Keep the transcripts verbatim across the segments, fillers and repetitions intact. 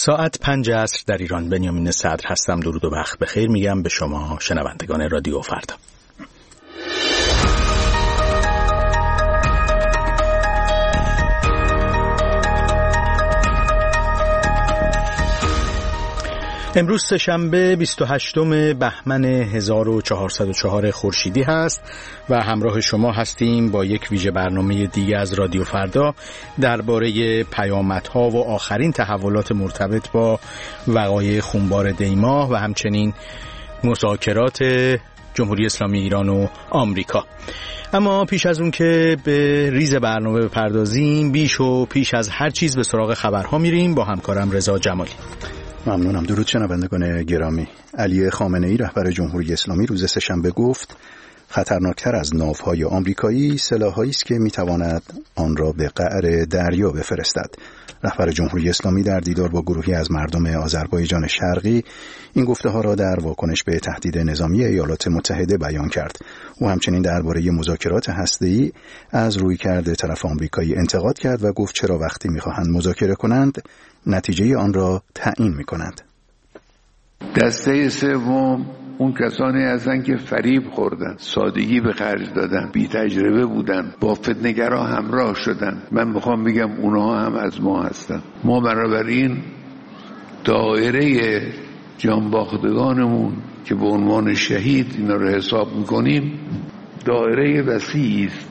ساعت پنج عصر در ایران. بنیامین صدر هستم. درود و وقت بخیر میگم به شما شنوندگان رادیو فردا. امروز سه‌شنبه بیست و هشتم بهمن هزار و چهارصد و چهار خورشیدی هست و همراه شما هستیم با یک ویژه برنامه دیگه از رادیو فردا درباره پیامدها و آخرین تحولات مرتبط با وقایع خونبار دی‌ماه و همچنین مذاکرات جمهوری اسلامی ایران و آمریکا. اما پیش از اون که به ریز برنامه بپردازیم، بیش و پیش از هر چیز به سراغ خبرها میریم با همکارم رضا جمالی. ممنونم. درود شنوندگان گرامی. علی خامنه‌ای رهبر جمهوری اسلامی روز سه‌شنبه گفت خطرناکتر از ناوهای آمریکایی سلاح‌هایی است که می‌تواند آن را به قعر دریا بفرستد. رهبر جمهوری اسلامی در دیدار با گروهی از مردم آذربایجان شرقی این گفته‌ها را در واکنش به تهدید نظامی ایالات متحده بیان کرد. او همچنین درباره مذاکرات هسته‌ای از رویکرد طرف آمریکایی انتقاد کرد و گفت چرا وقتی می‌خواهند مذاکره کنند نتیجه آن را تعیین می‌کنند. دسته سوم اون کسانی هستن که فریب خوردن، سادگی به خرج دادن، بی تجربه بودن، با فتنه‌گرا همراه شدن. من میخوام بگم اونها هم از ما هستن. ما بنابراین دایره جانباختگانمون که به عنوان شهید اینا رو حساب میکنیم دایره وسیعی است.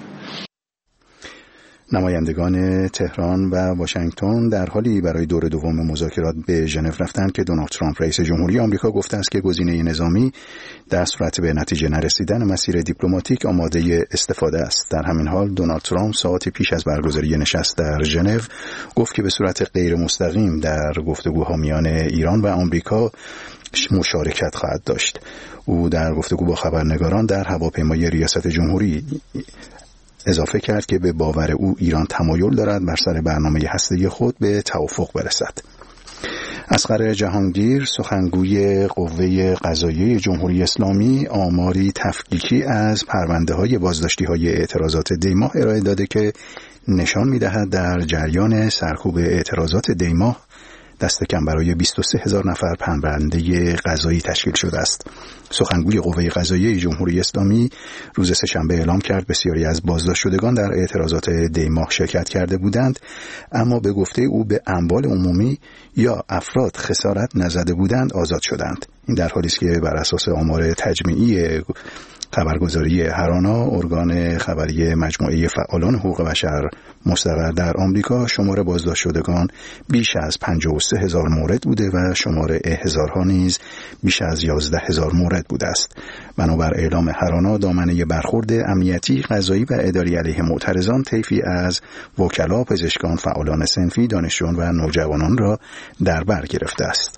نمایندگان تهران و واشنگتن در حالی برای دور دوم مذاکرات به ژنو رفتند که دونالد ترامپ رئیس جمهوری آمریکا گفته است که گزینه نظامی در صورت به نتیجه نرسیدن مسیر دیپلماتیک آماده استفاده است. در همین حال دونالد ترامپ ساعتی پیش از برگزاری نشست در ژنو گفت که به صورت غیر مستقیم در گفتگوها میان ایران و آمریکا مشارکت خواهد داشت. او در گفتگو با خبرنگاران در هواپیمای ریاست جمهوری اضافه کرد که به باور او ایران تمایل دارد بر سر برنامه هسته‌ای خود به توافق برسد. اصغر جهانگیر سخنگوی قوه قضاییه جمهوری اسلامی آماری تفکیکی از پرونده‌های بازداشتی‌های اعتراضات دی‌ماه ارائه داده که نشان می‌دهد در جریان سرکوب اعتراضات دی‌ماه دست کم برای بیست و سه هزار نفر پرونده قضایی تشکیل شده است. سخنگوی قوه قضاییه جمهوری اسلامی روز سه‌شنبه اعلام کرد بسیاری از بازداشت شدگان در اعتراضات دی‌ماه شرکت کرده بودند، اما به گفته او به اموال عمومی یا افراد خسارت نزده بودند آزاد شدند. این در حالی است که بر اساس آمار تجمیعی خبرگزاری هرانا، ارگان خبری مجموعه فعالان حقوق بشر مستقر در آمریکا، شمار بازداشت شدگان بیش از پنجاه و سه هزار مورد بوده و شمار احضارها نیز بیش از یازده هزار مورد بوده است. بنابر اعلام هرانا، دامنه برخورد امنیتی، قضایی و اداری علیه معترضان طیفی از وکلا، پزشکان، فعالان صنفی، دانشجویان و نوجوانان را در بر گرفته است.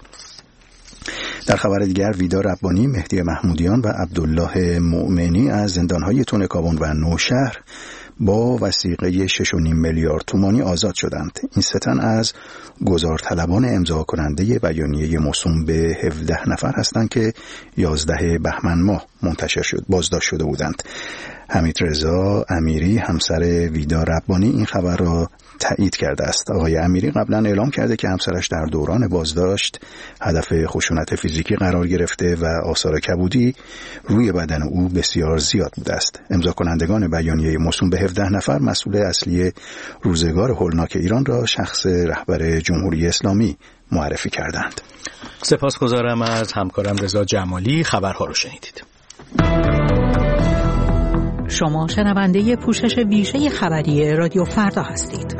در خبر دیگر، ویدا ربانی، مهدی محمودیان و عبدالله مؤمنی از زندانهای تونکابون و نوشهر با وثیقه شش و نیم میلیارد تومانی آزاد شدند. این سه تن از گزارطلبان امضا کننده بیانیه موسوم به هفده نفر هستند که یازده بهمن ماه منتشر شد بازداشت شده بودند. حمید رضا امیری همسر ویدا ربانی این خبر را تایید کرده است. آقای امیری قبلا اعلام کرده که همسرش در دوران بازداشت هدف خشونت فیزیکی قرار گرفته و آثار کبودی روی بدن او بسیار زیاد بوده است. امضا کنندگان بیانیه موسوم به هفده نفر مسئول اصلی روزگار هولناک ایران را شخص رهبر جمهوری اسلامی معرفی کردند. سپاسگزارم از همکارم رضا جمالی. خبرها رو شنیدید. شما شنونده پوشش ویژه خبری رادیو فردا هستید.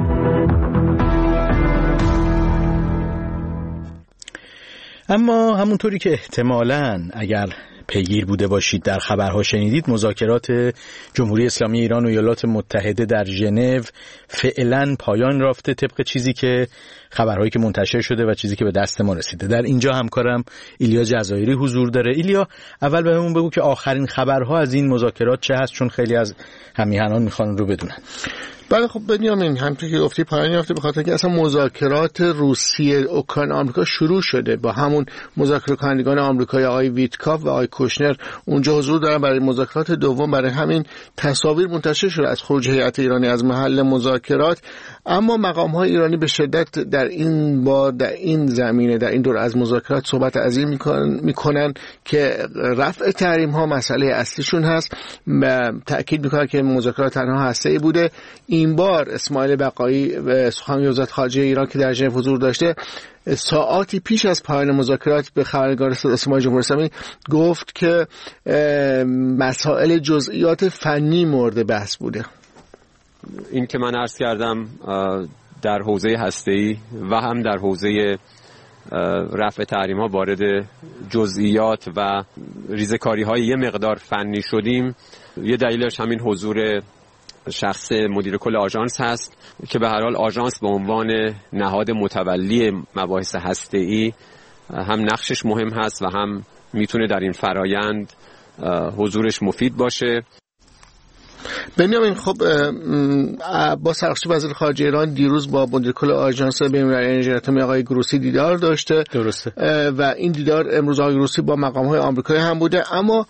اما همونطوری که احتمالاً اگر پیگیر بوده باشید در خبرها شنیدید، مذاکرات جمهوری اسلامی ایران و ایالات متحده در ژنو فعلا پایان رفته طبق چیزی که خبرهایی که منتشر شده و چیزی که به دست ما رسیده. در اینجا همکارم ایلیا جزایری حضور داره. ایلیا، اول بهمون بگو که آخرین خبرها از این مذاکرات چه هست، چون خیلی از همیهنان میخوان رو بدونن. بله خب بنیامین، همونطور که گفتی پایان یافته به خاطر که اصلا مذاکرات روسیه اوکراین آمریکا شروع شده. با همون مذاکره کنندگان آمریکایی آقای ویتکاف و آقای کوشنر اونجا حضور دارن برای مذاکرات دوم. برای همین تصاویر منتشر شده از خروج هیئت ایرانی از محل مذاکرات. اما مقام‌های ایرانی به شدت در این بار در این زمینه در این دور از مذاکرات صحبت از این میکنن که رفع تحریم‌ها مسئله اصلیشون هست و تأکید میکنن که مذاکرات تنها هسته‌ای بوده. این بار اسماعیل بقایی سخنگوی وزارت خارجه ایران که در ژنو حضور داشته ساعاتی پیش از پایان مذاکرات به خبرنگار صدای سیمای جمهوری اسلامی گفت که مسائل جزئیات فنی مورد بحث بوده. این که من عرض کردم در حوزه هسته‌ای و هم در حوزه رفع تحریم‌ها وارد جزئیات و ریزکاری‌های یه مقدار فنی شدیم. یه دلیلش همین حضور شخص مدیر کل آژانس هست که به هر حال آژانس به عنوان نهاد متولی مباحث هسته‌ای هم نقشش مهم هست و هم میتونه در این فرایند حضورش مفید باشه. بنیامین، خب با سرخشی وزیر خارجه ایران دیروز با مدیر کل آژانس بین‌المللی انرژی اتمی آقای گروسی دیدار داشته. درسته. و این دیدار امروز آقای گروسی با مقام‌های آمریکایی هم بوده، اما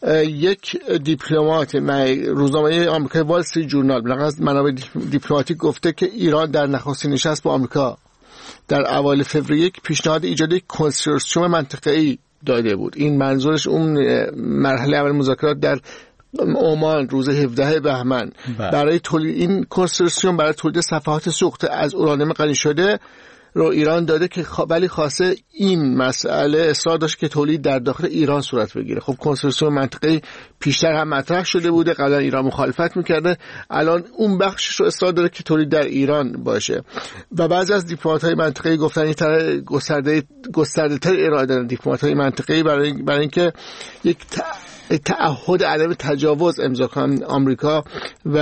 یک دیپلمات روزنامه آمریکایی وال استریت جورنال از منابع دیپلماتیک گفته که ایران در نخستین نشست با آمریکا در اوایل فوریه یک پیشنهاد ایجاد یک کنسورسیوم منطقه‌ای داده بود. این منظورش اون مرحله اول مذاکرات در عمان روز هفدهم بهمن برای تولید این کنسورسیوم برای تولید صفحات سوخت از اورانیوم غنی شده رو ایران داده که ولی خواسته این مسئله اصرار داشت که تولید در داخل ایران صورت بگیره. خب کنسورسیوم منطقه‌ای پیشتر هم مطرح شده بوده، قبلا ایران مخالفت میکرده، الان اون بخشش رو اصرار داره که تولید در ایران باشه و بعضی از دیپلمات‌های منطقه‌ای گفتن این طرح گسترده گسترده‌تر ارائه دادن دیپلمات‌های منطقه‌ای برای برای اینکه یک تعهد عدم تجاوز امضا کنن آمریکا و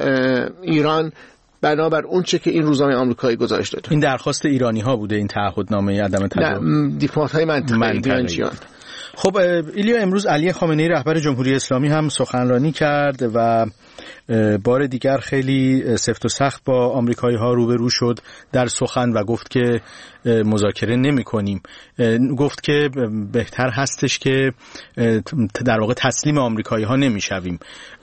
ایران بنابر اون چه که این روزنامه آمریکایی گزارش داده. این درخواست ایرانی ها بوده، این تعهدنامه عدم تجاوز؟ نه، دیپلمات‌های منطقه‌ای. خب ایلیا، امروز علی خامنه‌ای رهبر جمهوری اسلامی هم سخنرانی کرد و بار دیگر خیلی سفت و سخت با آمریکایی ها روبرو شد در سخن و گفت که مذاکره نمی کنیم. گفت که بهتر هستش که در واقع تسلیم آمریکایی ها نمی شویم.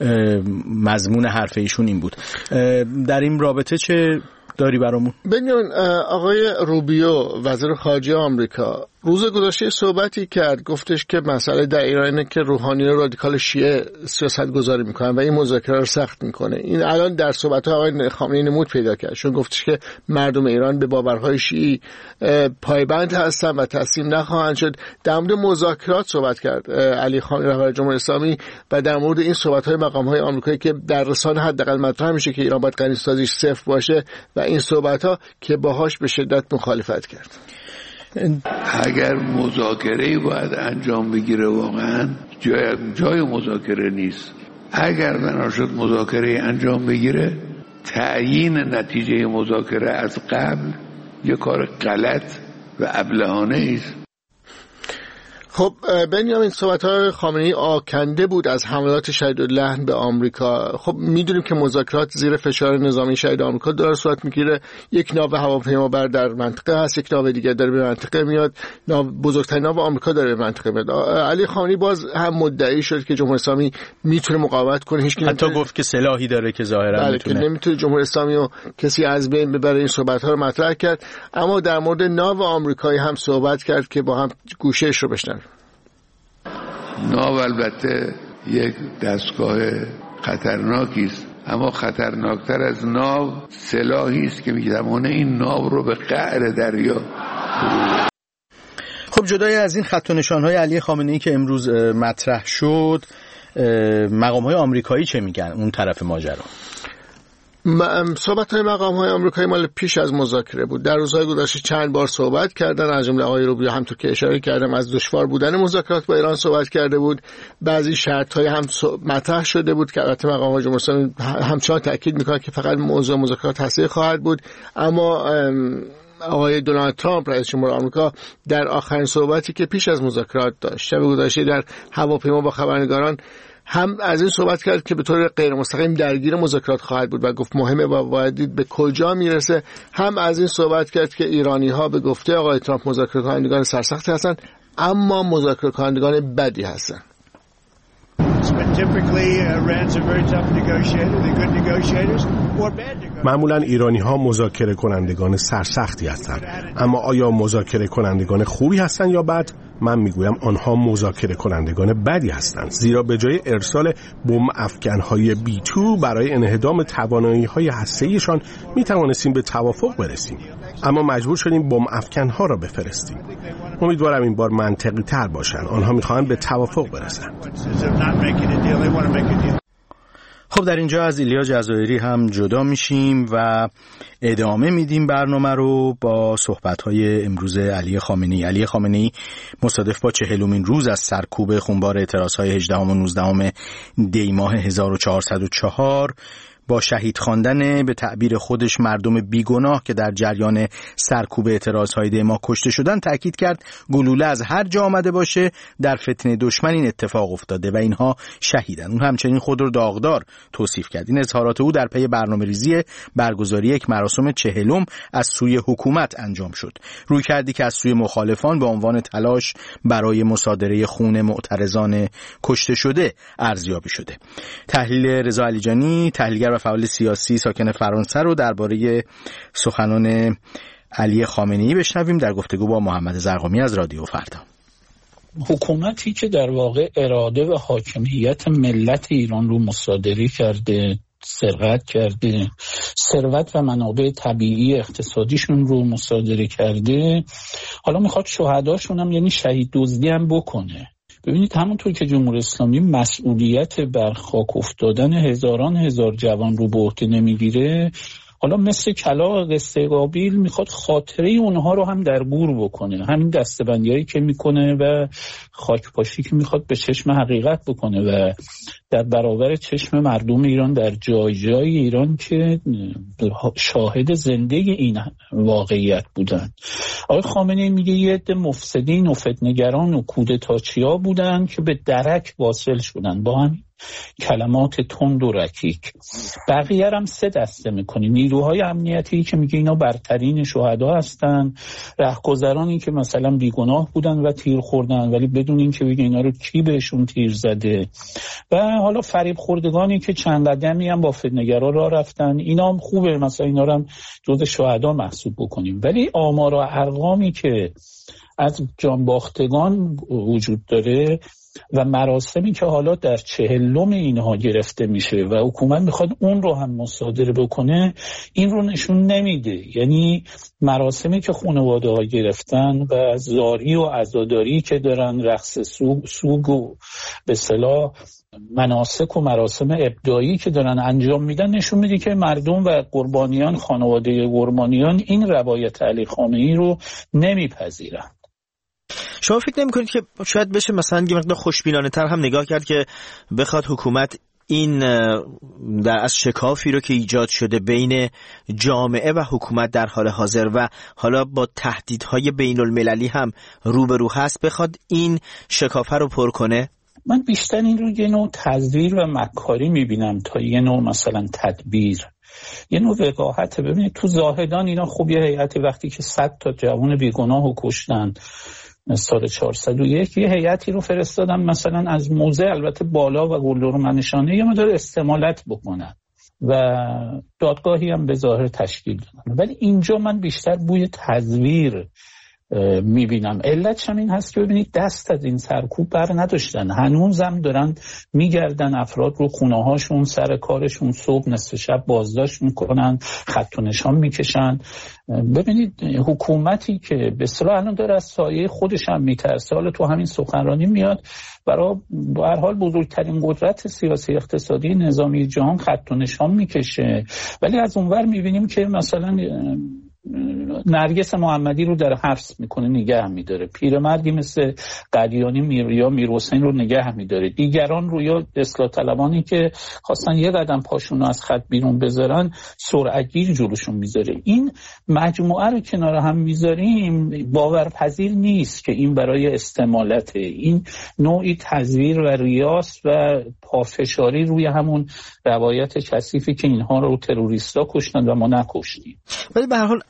مضمون حرف ایشون این بود. در این رابطه چه داری برامون؟ ببینید آقای روبیو وزیر خارجه آمریکا روز گذشته صحبتی کرد، گفتش که مسئله در ایران اینه که روحانیون رادیکال شیعه سیاست گذاری میکنن و این مذاکره رو سخت میکنه. این الان در صحبت‌های آقای خامنه‌ای نمود پیدا کرد، چون گفتش که مردم ایران به باورهای شیعی پایبند هستن و تسلیم نخواهند شد. در مورد مذاکرات صحبت کرد علی خامنه‌ای رهبر جمهوری اسلامی و در مورد این صحبت‌های مقام‌های آمریکایی که در رسانه حداقل مطرح میشه که ایران باید غنی‌سازیش صفر باشه و این صحبت‌ها که باهاش به شدت مخالفت کرد. اگر مذاکره‌ای باید انجام بگیره واقعا جای جای مذاکره نیست. اگر بنا شد مذاکره انجام بگیره، تعیین نتیجه مذاکره از قبل یه کار غلط و ابلهانه است. خب بنیامین، صحبت‌های خامنه‌ای آکنده بود از حملات شدیداللحن به آمریکا. خب میدونیم که مذاکرات زیر فشار نظامی شدید آمریکا داره صورت میگیره. یک ناو هواپیمابر در منطقه هست، یک ناو دیگه داره به منطقه میاد، ناو بزرگترین ناو آمریکا داره به منطقه میاد. علی خامنه‌ای باز هم مدعی شد که جمهوری اسلامی میتونه مقاومت کنه، هیچ کی حتی نمیتونه... گفت که سلاحی داره که ظاهرا بله میتونه که نمیتونه جمهوری اسلامی و کسی از بین ببره. این صحبت‌ها رو مطرح کرد، اما در مورد ناو آمریکایی هم صحبت کرد که با هم گوشه‌اش رو بشنویم. ناو البته یک دستگاه خطرناکی است، اما خطرناکتر از ناو سلاحی است که می‌تواند این ناو رو به قعر دریا. خب جدای از این خط و نشان‌های علی خامنه‌ای که امروز مطرح شد، مقام‌های آمریکایی چه میگن اون طرف ماجرا؟ صحبت‌های مقام‌های آمریکایی مال پیش از مذاکره بود. در روزهای گذشته چند بار صحبت کردن، از جمله آقای روبیو همونطور که اشاره کردم از دشوار بودن مذاکرات با ایران صحبت کرده بود. بعضی شرط‌های هم مطرح شده بود که البته مقام‌های جمهوری اسلامی همچنان تاکید می‌کنند که فقط موضوع مذاکرات هسته‌ای خواهد بود، اما آقای دونالد ترامپ رئیس جمهور آمریکا در آخرین صحبتی که پیش از مذاکرات داشت شب گذشته در هواپیما با خبرنگاران هم از این صحبت کرد که به طور غیر مستقیم درگیر مذاکرات خواهد بود و گفت مهمه و باید دید به کجا میرسه. هم از این صحبت کرد که ایرانی ها به گفته آقای ترامپ مذاکره کنندگان سرسختی هستند، اما مذاکره کنندگان بدی هستند. but typically Iran's a very tough negotiator. They're good negotiators or bad negotiators. معمولا ایرانی ها مذاکره کنندگان سرسختی هستند، اما آیا مذاکره کنندگان خوبی هستند یا بد؟ من میگویم آنها مذاکره کنندگان بدی هستند، زیرا به جای ارسال بمب افکن‌های بی تو برای انهدام توانایی‌های هسته‌ایشان میتوانستیم به توافق برسیم، اما مجبور شدیم بمب افکن‌ها را بفرستیم. امیدوارم این بار منطقی تر باشند. آنها میخواهند به توافق برسند. خب در اینجا از ایلیا جزایری هم جدا میشیم و ادامه میدیم برنامه رو با صحبت‌های امروز علی خامنه‌ای. علی خامنه‌ای مصادف با چهلمین روز از سرکوب خونبار اعتراض‌های هجدهم و نوزدهم دی ماه هزار و چهارصد و چهار با شهید خواندن به تعبیر خودش مردم بیگناه که در جریان سرکوب اعتراضهای دی ماه کشته شدن تأکید کرد گلوله از هر جا آمده باشه در فتنه دشمن این اتفاق افتاده و اینها شهیدن. اون همچنین خود رو داغدار توصیف کرد. این اظهارات او در پی برنامه‌ریزی برگزاری یک مراسم چهلم از سوی حکومت انجام شد. روی کردی که از سوی مخالفان به عنوان تلاش برای مصادره خون معترضان کشته شده ارزیابی شده. تحلیل رضا علیجانی، تحلیلگر فعال سیاسی ساکن فرانسه رو درباره سخنان علی خامنه‌ای بشنویم در گفتگو با محمد زرقامی از رادیو فردا. حکومتی که در واقع اراده و حاکمیت ملت ایران رو مصادره کرده، سرقت کرده، ثروت و منابع طبیعی اقتصادیشون رو مصادره کرده، حالا میخواد شهداشون هم یعنی شهید دزدی هم بکنه. ببینید همونطور که جمهوری اسلامی مسئولیت بر خاک افتادن هزاران هزار جوان رو به عهده نمیگیره، حالا مثل کلاغ قصه قابیل میخواد خاطره اونها رو هم در گور بکنه. همین دسته‌بندیایی که میکنه و خاکپاشی که میخواد به چشم حقیقت بکنه و در برابر چشم مردم ایران در جای جای ایران که شاهد زنده این واقعیت بودن. آقای خامنه‌ای میگه یه عده مفسدین و فتنه‌گران و کودتاچیا بودن که به درک واصل شدن با همین کلمات تند و رکیک. بقیه هم سه دسته میکنی: نیروهای امنیتی که میگه اینا برترین شهدا هستن، رهگذرانی که مثلا بیگناه بودن و تیر خوردن ولی بدون این که بگه اینا رو کی بهشون تیر زده، و حالا فریب خوردگانی که چند قدمی هم با فتنه‌گرا راه رفتن. اینا هم خوبه، مثلا اینا رو هم جزو شهدا محسوب بکنیم. ولی آمار و ارقامی که از جانباختگان وجود داره و مراسمی که حالا در چهلم اینها گرفته میشه و حکومت میخواد اون رو هم مصادره بکنه، این رو نشون نمیده. یعنی مراسمی که خانواده ها گرفتن و زاری و عزاداری که دارن، رقص سوگ, سوگ و به اصطلاح مناسک و مراسم ابداعی که دارن انجام میدن نشون میده که مردم و قربانیان، خانواده قربانیان این روایت علی خامنه‌ای رو نمیپذیرن. شما فکر نمی کنید که شاید بشه مثلا یه مقدار خوشبینانه تر هم نگاه کرد که بخواد حکومت این در از شکافی رو که ایجاد شده بین جامعه و حکومت در حال حاضر و حالا با تهدیدهای بین المللی هم روبرو هست، بخواد این شکافه رو پر کنه؟ من بیشتر این رو یه نوع تزویر و مکاری میبینم تا یه نوع مثلا تدبیر، یه نوع وقاحت. ببینید تو زاهدان اینا خوب یه هیئتی وقتی که صد تا جوان بیگناه رو کشتن سال چهارصد و یک، یه هیئتی رو فرستادن مثلا از موزه، البته بالا و گلدرم نشانه، یه مقدار استمالت بکنن و دادگاهی هم به ظاهر تشکیل دادن. ولی اینجا من بیشتر بوی تزویر میبینم. علتش هم این هست که ببینید دست از این سرکوب بر نداشتن، هنوزم دارن میگردن افراد رو خونه هاشون، سر کارشون، صبح نصف شب بازداشت میکنن، خط و نشان میکشن. ببینید حکومتی که به اصطلاح الان داره از سایه خودش هم میترسه، حالا تو همین سخنرانی میاد برای به هر حال بزرگترین قدرت سیاسی اقتصادی نظامی جهان خط و نشان میکشه، ولی از اونور میبینیم که مثلا نرگس محمدی رو در حبس میکنه، نگه میداره. پیرمردی مثل قدیانی میر یا میرحسین رو نگه میداره. دیگران رو یا اصلاح طلبانی که خواستن یه قدم پاشون رو از خط بیرون بذارن سرعتگیر جلوشون میذاره. این مجموعه رو کنار هم میذاریم، باورپذیر نیست که این برای استمالته. این نوعی تزویر و ریاست و پافشاری روی همون روایت کثیفی که اینها رو تروریستا کشتن و ما نکشتیم. ولی به هر حال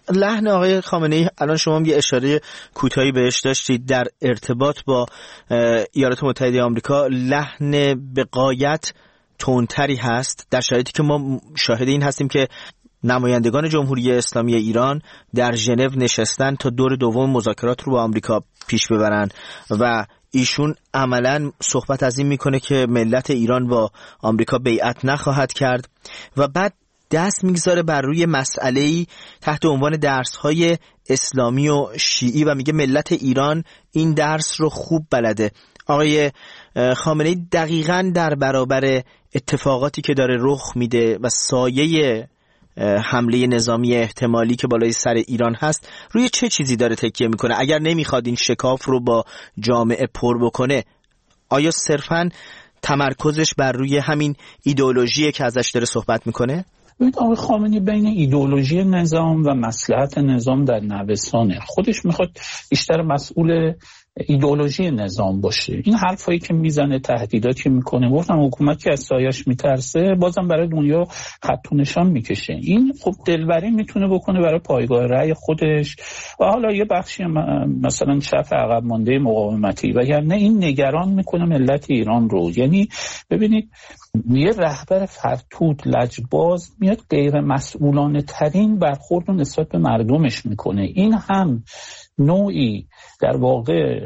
لحن آقای خامنه‌ای الان شما یه اشاره کوتاهی بهش داشتید در ارتباط با ایالات متحده آمریکا، لحن به غایت تندتری هست در شرایطی که ما شاهد این هستیم که نمایندگان جمهوری اسلامی ایران در ژنو نشستن تا دور دوم مذاکرات رو با آمریکا پیش ببرن و ایشون عملاً صحبت از این میکنه که ملت ایران با آمریکا بیعت نخواهد کرد و بعد دست میگذاره بر روی مسئله‌ای تحت عنوان درس‌های اسلامی و شیعی و میگه ملت ایران این درس رو خوب بلده. آقای خامنه‌ای دقیقاً در برابر اتفاقاتی که داره رخ میده و سایه حمله نظامی احتمالی که بالای سر ایران هست روی چه چیزی داره تکیه میکنه؟ اگر نمیخواد این شکاف رو با جامعه پر بکنه، آیا صرفاً تمرکزش بر روی همین ایدئولوژیه که ازش داره صحبت میکنه؟ ببینید آقای خامنه‌ای بین ایدئولوژی نظام و مصلحت نظام در نوسانه. خودش میخواد بیشتر مسئول ایدئولوژی نظام باشه. این حرفایی که میزنه، تهدیداتی میکنه، گفتم حکومت که از سایش میترسه بازم برای دنیا خط و نشان میکشه. این خب دلبری میتونه بکنه برای پایگاه رأی خودش و حالا یه بخشی مثلا چپ عقب مانده مقاومتی، وگرنه این نگران میکنه ملت ایران رو. یعنی ببینید یه رهبر فرتود لجباز میاد غیر مسئولانه ترین برخورد نسبت به مردمش میکنه. این هم نوعی در واقع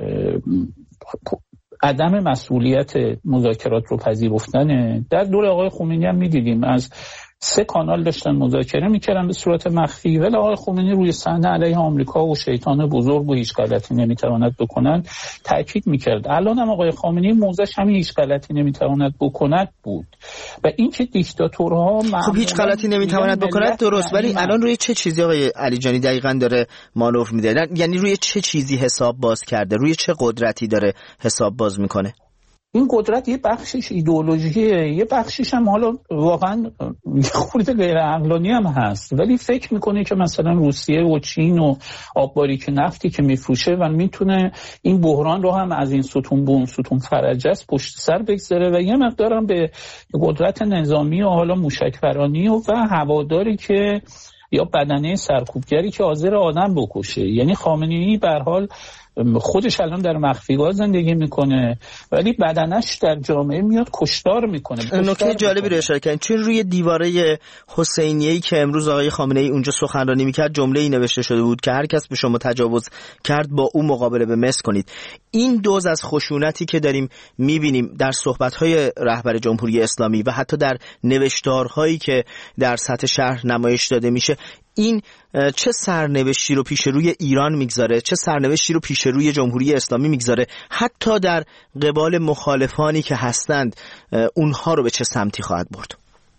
عدم مسئولیت مذاکرات رو پذیرفتنه. در دور آقای خمینی هم میدیدیم از سه کانال داشتن مذاکره میکردن به صورت مخفی، ولی آقای خمینی روی صحنه علیه آمریکا و شیطان بزرگ و هیچ غلطی نمیتواند بکنند تاکید میکرد. الان هم آقای خامنه‌ای موضعش همین هیچ غلطی نمیتواند بکند بود و این که دیکتاتورها خب هیچ غلطی نمیتواند بکند درست، ولی الان روی چه چیزی آقای علی جانی دقیقاً داره مانور میده؟ یعنی روی چه چیزی حساب باز کرده؟ روی چه قدرتی داره حساب باز میکنه؟ این قدرت یه بخشش ایدئولوژیه، یه بخشش هم حالا واقعا خورده غیر عقلانی هم هست، ولی فکر میکنه که مثلا روسیه و چین و آبباریک نفتی که میفروشه و میتونه این بحران رو هم از این ستون به اون ستون فرجست پشت سر بگذاره و یه مقدار هم به قدرت نظامی و حالا موشک‌پرانی و, و هواداری که یا بدنه سرکوبگری که حاضر آدم بکشه. یعنی خامنه‌ای به هر حال خودش الان در مخفیگاه زندگی میکنه ولی بدنش در جامعه میاد کشتار میکنه. نکته جالبی رو اشاره کردین، چون روی دیواره حسینیه‌ای که امروز آقای خامنه‌ای اونجا سخنرانی میکرد جمله‌ای نوشته شده بود که هر کس به شما تجاوز کرد با او مقابله به مس کنید. این دوز از خشونتی که داریم میبینیم در صحبت‌های رهبر جمهوری اسلامی و حتی در نوشتارهایی که در سطح شهر نمایش داده میشه، این چه سرنوشتی رو پیش روی ایران میگذاره، چه سرنوشتی رو پیش روی جمهوری اسلامی میگذاره، حتی در قبال مخالفانی که هستند اونها رو به چه سمتی خواهد برد؟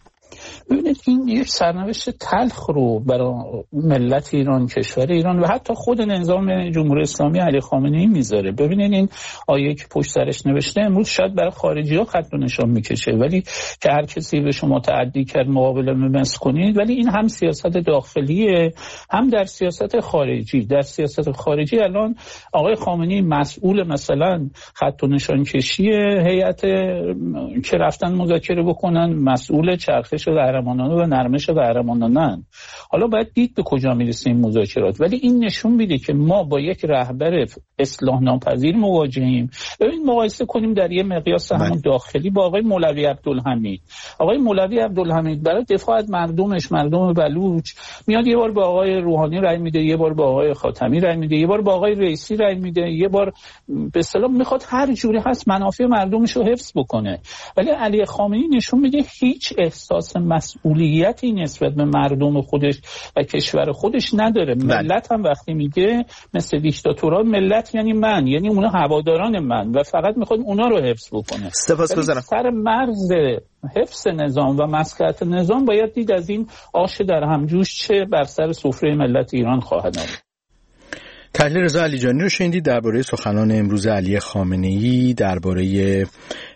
ببینید این یک سرنوشت تلخ رو برای ملت ایران، کشور ایران و حتی خود نظام جمهوری اسلامی علی خامنه‌ای میذاره. ببینید این آیه که پشت سرش نوشته امروز شاید برای خارجی‌ها خط و نشان میکشه، ولی که هر کسی به شما تعدی کرد مقابله مس کنید، ولی این هم سیاست داخلیه هم در سیاست خارجی. در سیاست خارجی الان آقای خامنه‌ای مسئول مثلا خط و نشان کشی هیئت که رفتن مذاکره بکنن، مسئول چرخش قهرمانانه و نرمش قهرمانانه. حالا باید دید به کجا میرسه این مذاکرات، ولی این نشون میده که ما با یک رهبر اصلاح ناپذیر مواجهیم. ببین مقایسه کنیم در یه مقیاس همون داخلی با آقای مولوی عبدالحمید. آقای مولوی عبدالحمید برای دفاع از مردمش، مردم بلوچ، میاد یه بار به آقای روحانی رای میده، یه بار به آقای خاتمی رای میده، یه بار به آقای رئیسی رای میده، یه بار به اصطلاح میخواد هر جوری هست منافع مردمش رو حفظ بکنه. ولی علی خامنه‌ای نشون میده هیچ احساس مسئولیتی نسبت به مردم خودش و کشور خودش نداره. ملت هم وقتی میگه مثل دیکتاتورها، ملت یعنی من، یعنی اونا هواداران من و فقط میخواد اونا رو حفظ بکنه. سپاسگزارم. سر مرز حفظ نظام و مصلحت نظام باید دید از این آش در همجوش چه بر سر سفره ملت ایران خواهد آمد. تحلیل رضا علیجانی رو شنیدید درباره سخنان امروز علی خامنه‌ای درباره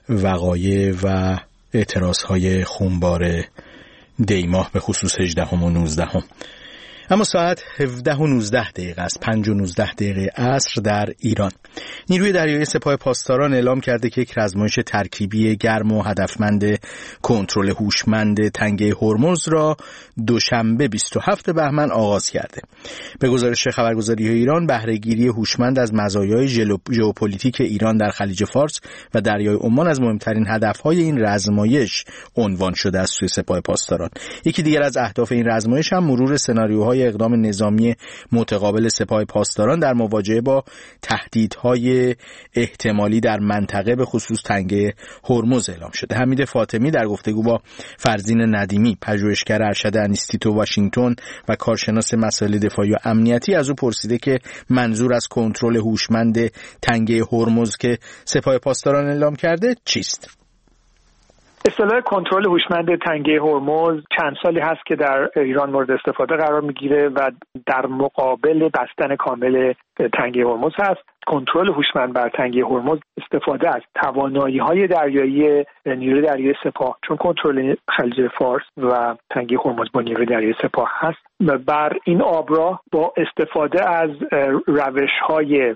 وقایع و اعتراضهای خونبار دیماه به خصوص هجدهم و نوزدهم. اما ساعت هفده و نوزده دقیقه است، پنج و نوزده دقیقه عصر در ایران. نیروی دریایی سپاه پاسداران اعلام کرده که یک رزمایش ترکیبی گرم و هدفمند کنترل هوشمند تنگه هرمز را دوشنبه بیست و هفتم بهمن آغاز کرده. به گزارش خبرگزاری ایران، بهره‌گیری هوشمند از مزایای ژئوپلیتیک ایران در خلیج فارس و دریای عمان از مهمترین هدفهای این رزمایش عنوان شده است سوی سپاه پاسداران. یکی دیگر از اهداف این رزمایش هم مرور سناریوهای اقدام نظامی متقابل سپاه پاسداران در مواجهه با تهدیدهای احتمالی در منطقه به خصوص تنگه هرمز اعلام شده. حمید فاطمی در گفتگو با فرزین ندیمی، پژوهشگر ارشد انستیتو واشنگتن و کارشناس مسائل دفاعی و امنیتی، از او پرسیده که منظور از کنترل هوشمند تنگه هرمز که سپاه پاسداران اعلام کرده چیست؟ اصطلاح کنترل هوشمند تنگه هرمز چند سالی هست که در ایران مورد استفاده قرار میگیره و در مقابل بستن کامل تنگه هرمز هست. کنترل هوشمند بر تنگه هرمز استفاده از توانایی‌های دریایی نیروی دریایی سپاه، چون کنترل خلیج فارس و تنگه هرمز با نیروی دریایی سپاه هست، بر این آبراه با استفاده از روش‌های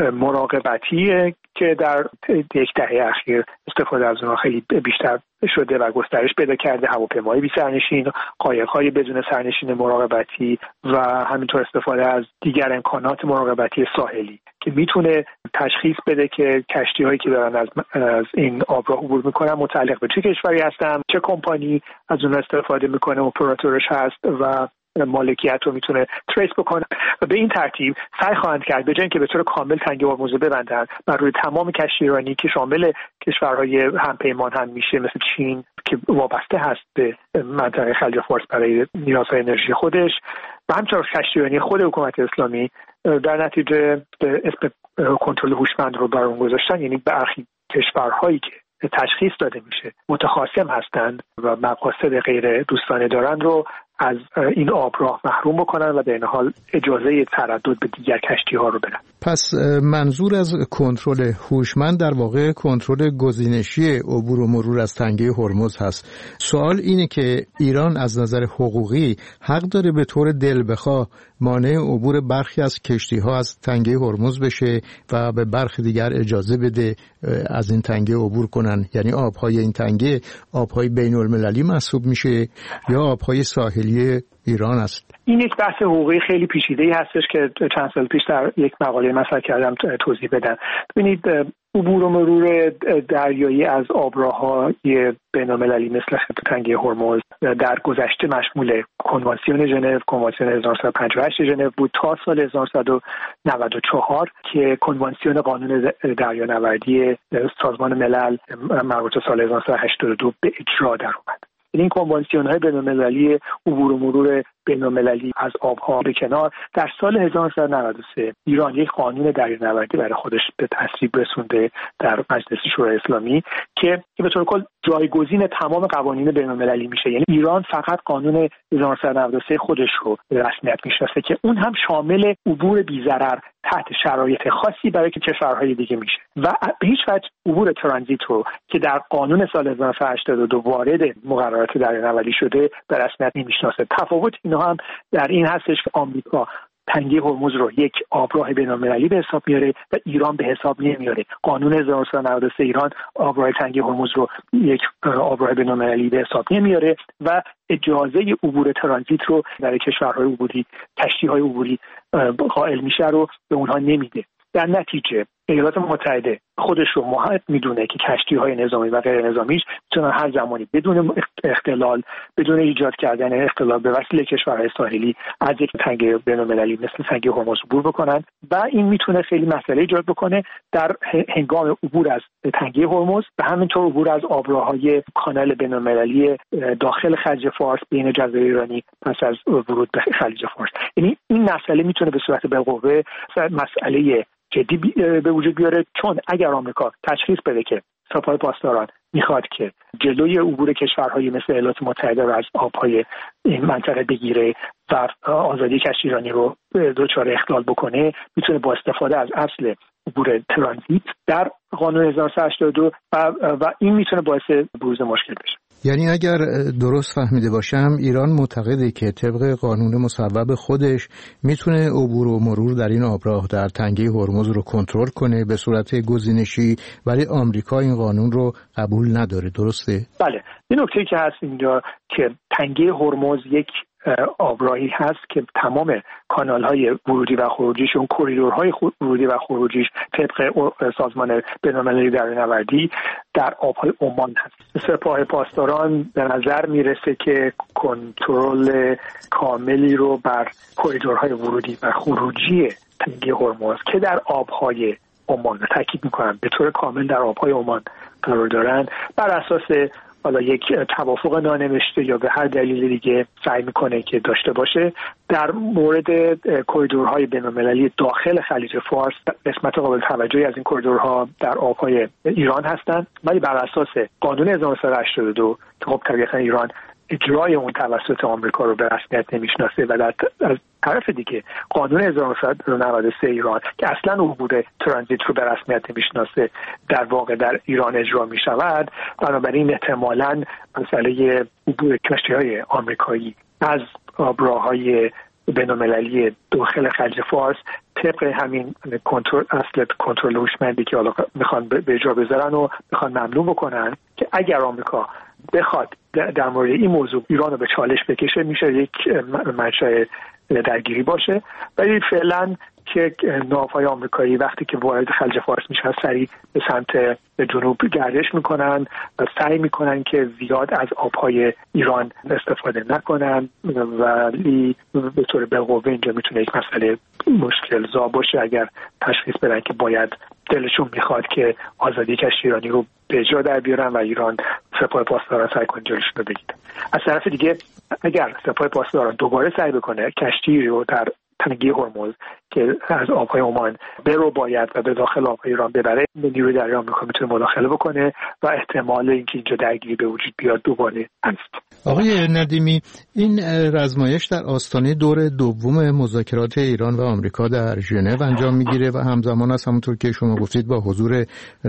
مراقبتی که در یک دهه اخیر استفاده از اونها خیلی بیشتر شده و گسترش پیدا کرده، هواپیمای بی سرنشین، قایق‌های بدون سرنشین مراقبتی و همینطور استفاده از دیگر امکانات مراقبتی ساحلی که میتونه تشخیص بده که کشتی‌هایی که دارن از, از این آبراه عبور میکنن متعلق به چه کشوری هستن، چه کمپانی از اون استفاده میکنه، اپراتورش هست و مالکیت رو میتونه تریس بکنه و به این ترتیب سعی خواهند کرد به جای اینکه به طور کامل تنگه هرمز رو ببندن بر روی تمام کشتی ایرانی که شامل کشورهای همپیمان هم میشه مثل چین که وابسته هست به منطقه خلیج فارس برای نیازهای انرژی خودش و همچنین کشتی ایرانی خود حکومت اسلامی، در نتیجه اسم کنترل هوشمند رو بر اون گذاشتن، یعنی برخی کشورهایی که تشخیص داده میشه متخاصم هستند و مقاصد غیر دوستانه دارند رو از این آبراه محروم بکنن و در این حال اجازه تردد به دیگر کشتی ها رو بدن. پس منظور از کنترل هوشمند در واقع کنترل گزینشی عبور و مرور از تنگه هرمز هست. سوال اینه که ایران از نظر حقوقی حق داره به طور دل بخواه مانع عبور برخی از کشتی ها از تنگه هرمز بشه و به برخی دیگر اجازه بده از این تنگه عبور کنن؟ یعنی آبهای این تنگه آبهای بین المللی محسوب میشه یا آبهای ساحلی ایران است؟ این یک بحث حقوقی خیلی پیچیده‌ای هستش که چند سال پیش در یک مقاله مطرح کردم توضیح بدم. ببینید عبور و مرور دریایی از آبراه‌های بین‌المللی مثل خط تنگه هرمز در گذشته مشمول کنوانسیون ژنو، کنوانسیون هزار و نهصد و پنجاه و هشت ژنو بود تا سال هزار و نهصد و نود و چهار که کنوانسیون قانون دریانوردی سازمان ملل مربوط به سال هزار و نهصد و هشتاد و دو به اجرا در اومد. این کنوانسیون‌های بین‌المللی عبور و مرور بین‌المللی از آب‌ها به کنار، در سال هزار و نهصد و نود و سه ایران یک قانون دریانوردی برای خودش به تصویب رسونده در مجلس شورای اسلامی که به طور کل جایگزین تمام قوانین بین‌المللی میشه. یعنی ایران فقط قانون هزار و نهصد و نود و سه خودش رو به رسمیت میشناسه که اون هم شامل عبور بی‌ضرر تحت شرایط خاصی برای کشورهای دیگه میشه و به هیچ وجه عبور ترانزیت رو که در قانون سال هزار و نهصد و هشتاد و دو وارد مقررات دریانوردی شده به رسمیت نمیشناسه. تفاوت اینا هم در این هستش که آمریکا تنگه هرمز رو یک آبراه بین‌المللی به حساب میاره و ایران به حساب نمیاره. قانون هزار و نهصد و نود و سه ایران آبراه تنگه هرمز رو یک آبراه بین‌المللی به حساب نمیاره و اجازه عبور ترانزیت رو در کشورهای عبوری، کشتی‌های عبوری قائل میشه رو به اونها نمیده. در نتیجه ایالات متحده خودش رو محق میدونه که کشتی‌های نظامی و غیر نظامیش میتونن هر زمانی بدون اختلال، بدون ایجاد کردن اختلال به وسیله کشورهای ساحلی از یک تنگه بین‌المللی مثل تنگه هرمز عبور بکنن و این میتونه خیلی مسئله ایجاد بکنه در هنگام عبور از تنگه هرمز و همینطور عبور از آبراه‌های کانال بین‌المللی داخل خلیج فارس بین جزایر ایرانی پس از ورود به خلیج فارس. یعنی این مسئله میتونه به صورت بالقوه مسئله جدی به وجود بیاره، چون اگر آمریکا تشخیص بده که سپاه پاسداران میخواد که جلوی عبور کشورهای مثل ایالات متحده رو از آبهای این منطقه بگیره و آزادی کشتی ایرانی رو دچار اختلال بکنه، میتونه با استفاده از اصل عبور ترانزیت در قانون هزار و سیصد و هشتاد و دو و, و این میتونه باعث بروز مشکل بشه. یعنی اگر درست فهمیده باشم ایران معتقده که طبق قانون مصوب خودش میتونه عبور و مرور در این آبراه در تنگه هرمز رو کنترل کنه به صورت گزینشی، ولی آمریکا این قانون رو قبول نداره، درسته؟ بله، این نکته که هست اینجا که تنگه هرمز یک آبراهی هست که تمام کانال‌های ورودی و خروجیش، اون کوریدورهای ورودی و خروجیش طبق سازمان بین‌المللی دریانوردی در آب‌های عمان هست. سپاه پاسداران به نظر میرسه که کنترل کاملی رو بر کوریدورهای ورودی و خروجی تنگه هرمز که در آب‌های عمان، تاکید می‌کنم به طور کامل در آب‌های عمان قرار دارن، بر اساس حالا یک توافق نانوشته یا به هر دلیل دیگه سعی میکنه که داشته باشه. در مورد کوریدورهای بین‌المللی داخل خلیج فارس قسمت قابل توجهی از این کوریدورها در آبهای ایران هستند، ولی بر اساس قانون هزار و سیصد و هشتاد و دو که خب طبیعتا ایران اجرای اون توسط آمریکا رو به رسمیت نمیشناسه و در از طرف دیگه قانون هزار و نهصد و نود و سه ایران که اصلا عبور ترانزیت رو به رسمیت نمیشناسه در واقع در ایران اجرا می شود. بنابراین احتمالاً مسئله عبور کشتی‌های آمریکایی از آبراهای بین‌المللی داخل خلیج فارس طبق همین کنترل اصل کنترل هوشمندی که حالا میخوان به اجرا بذارن و میخوان ممنوع بکنن که اگر آمریکا بخواد در مورد این موضوع ایران رو به چالش بکشه میشه یک منشأ درگیری باشه. ولی فعلا که ناوهای آمریکایی وقتی که وارد خلیج فارس میشن سریع به سمت جنوب گردش میکنن و سعی میکنن که زیاد از آبهای ایران استفاده نکنن، ولی به طور بالقوه اینجا میتونه یک مسئله مشکل زا باشه اگر تشخیص بدن که باید دلشون میخواد که آزادی کشتی ایرانی رو به اجرا در بیارن و ایران سپاه پاسداران سعی کنه جلوشون رو بگیره. از طرف دیگه اگر سپاه پاسداران دوباره سعی بکنه کشتی رو در تنگه هرمز که از آبهای عمان برو باید و به داخل آبهای ایران ببره، نیروی دریایی آمریکا میتونه مداخله بکنه و احتمال اینکه اینجا درگیری به وجود بیاد دوباره هست. آقای ندیمی، این رزمایش در آستانه دور دوم مذاکرات ایران و آمریکا در ژنو انجام میگیره و همزمان است همونطور که شما گفتید با حضور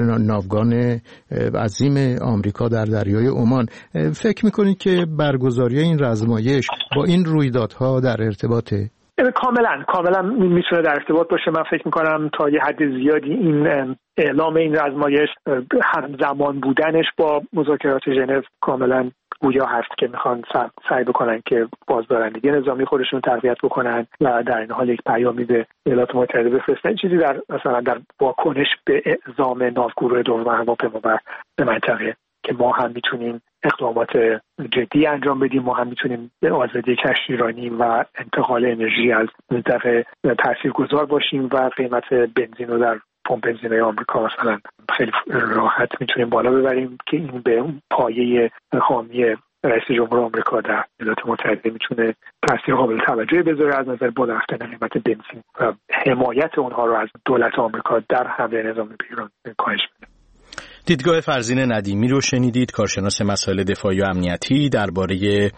ناوگان عظیم آمریکا در دریای عمان. فکر میکنید که برگزاری این رزمایش با این رویدادها در ارتباطه؟ کاملا کاملا میتونه در ارتباط باشه. من فکر میکنم تا یه حد زیادی این اعلام این رزمایش همزمان بودنش با مذاکرات ژنو کاملا گویا هست که میخوان سعی بکنن که بازدارندگی نظامی خودشون تقویت بکنن و در این حال یک پیامی به ایالات متحده بفرستن، چیزی در مثلا در واکنش به اعزام ناوگروه دوم هواپیما به منطقه که ما هم میتونیم اقدامات جدی انجام بدیم، ما هم میتونیم به آزادی کشتی ایرانی و انتقال انرژی از منطقه تاثیرگذار باشیم و قیمت بنزین رو در پمپ بنزین‌های آمریکا مثلا خیلی راحت میتونیم بالا ببریم که این به اون پایه حامی رئیس جمهور آمریکا در ایالات متحده میتونه تاثیر قابل توجهی بذاره از نظر بالا رفتن قیمت بنزین و حمایت اونها رو از دولت آمریکا در حمله نظامی به ایران کاهش بده. دیدگاه فرزین ندیمی رو شنیدید، کارشناس مسائل دفاعی و امنیتی درباره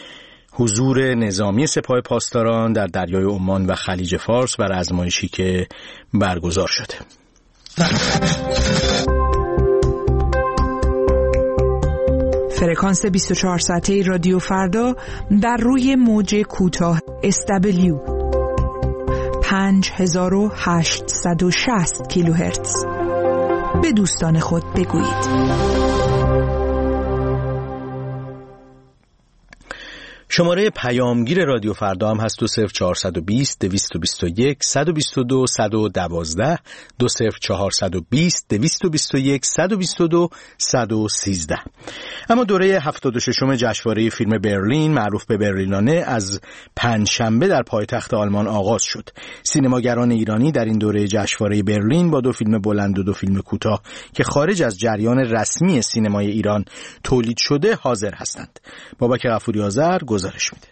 حضور نظامی سپاه پاسداران در دریای عمان و خلیج فارس و رزمایشی که برگزار شده. فرکانس بیست و چهار ساعته رادیو فردا در روی موج کوتاه اس دبلیو پنج هزار و هشتصد و شصت کیلوهرتز. به دوستان خود بگویید. شماره پیامگیر رادیو فردا هم هست دو صفر چهارصد و بیست دویست و بیست و یک صد و بیست و دو صد و دوازده دو صفر چهارصد و بیست دویست و بیست و یک صد و بیست و دو صد و سیزده. اما دوره هفتاد و ششم جشنواره فیلم برلین معروف به برلینانه از پنجشنبه در پایتخت آلمان آغاز شد. سینماگران ایرانی در این دوره جشنواره برلین با دو فیلم بلند و دو فیلم کوتاه که خارج از جریان رسمی سینمای ایران تولید شده حاضر هستند. بابک غفوری آذر گزارش میده.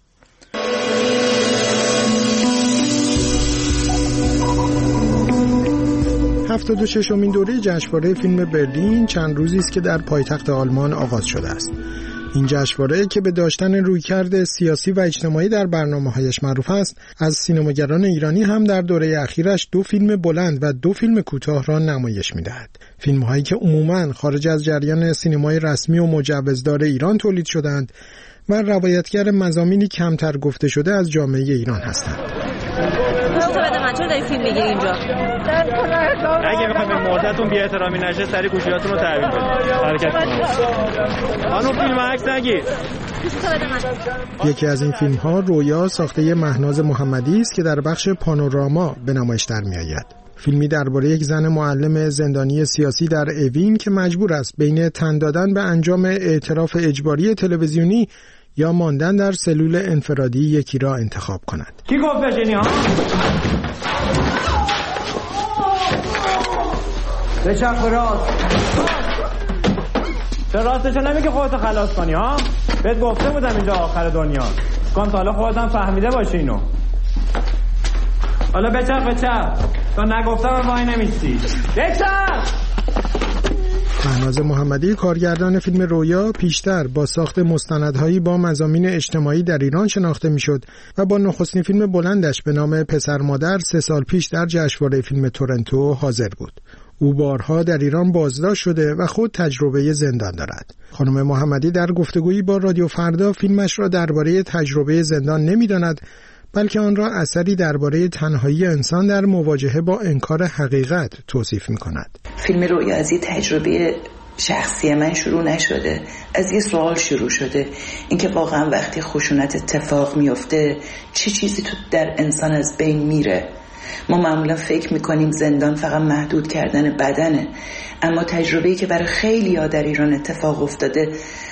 هفتاد و ششمین دوره جشنواره فیلم برلین چند روزی است که در پایتخت آلمان آغاز شده است. این جشنواره که به داشتن رویکرد سیاسی و اجتماعی در برنامه‌هایش معروف است، از سینماگران ایرانی هم در دوره اخیرش دو فیلم بلند و دو فیلم کوتاه را نمایش می‌دهد. فیلم‌هایی که عموماً خارج از جریان سینمای رسمی و مجوزدار ایران تولید شدند و روایتگر مضامینی کمتر گفته شده از جامعه ایران هستند. چرا داری فیلم میگیری اینجا؟ اگه میخوایم به مردتون بی احترامی نشه سری گوشیاتون رو تحویل بدید. حرکت کنید. خانم فیلم عکس نگیر. یکی از این فیلم ها رویا ساخته مهناز محمدی است که در بخش پانوراما به نمایش در میآید. فیلمی درباره یک زن معلم زندانی سیاسی در اوین که مجبور است بین تن دادن به انجام اعتراف اجباری تلویزیونی یا ماندن در سلول انفرادی یکی را انتخاب کند. کی گفت بشینی ها؟ به چپ راست. چرا راستشو نمیگی خودتو خلاص کنی ها؟ بهت گفته بودم اینجا آخر دنیا. کام تا حالا خودت هم فهمیده باشی اینو. حالا بچپ بچپ. تا نگفتم وای نمیستی. بچپ! مهناز محمدی کارگردان فیلم رویا پیشتر با ساخت مستندهایی با مضامین اجتماعی در ایران شناخته میشد و با نخستین فیلم بلندش به نام پسر مادر سه سال پیش در جشنواره فیلم تورنتو حاضر بود. او بارها در ایران بازداشت شده و خود تجربه زندان دارد. خانم محمدی در گفتگویی با رادیو فردا فیلمش را درباره تجربه زندان نمی‌داند، بلکه آن را اثری درباره تنهایی انسان در مواجهه با انکار حقیقت توصیف می‌کند. فیلم رویا از یه تجربه شخصی من شروع نشده، از یه سوال شروع شده، اینکه واقعا وقتی خشونت اتفاق میفته چه چیزی تو در انسان از بین میره. ما معمولا فکر میکنیم زندان فقط محدود کردن بدنه، اما تجربه‌ای که برای خیلی‌ها در ایران اتفاق افتاده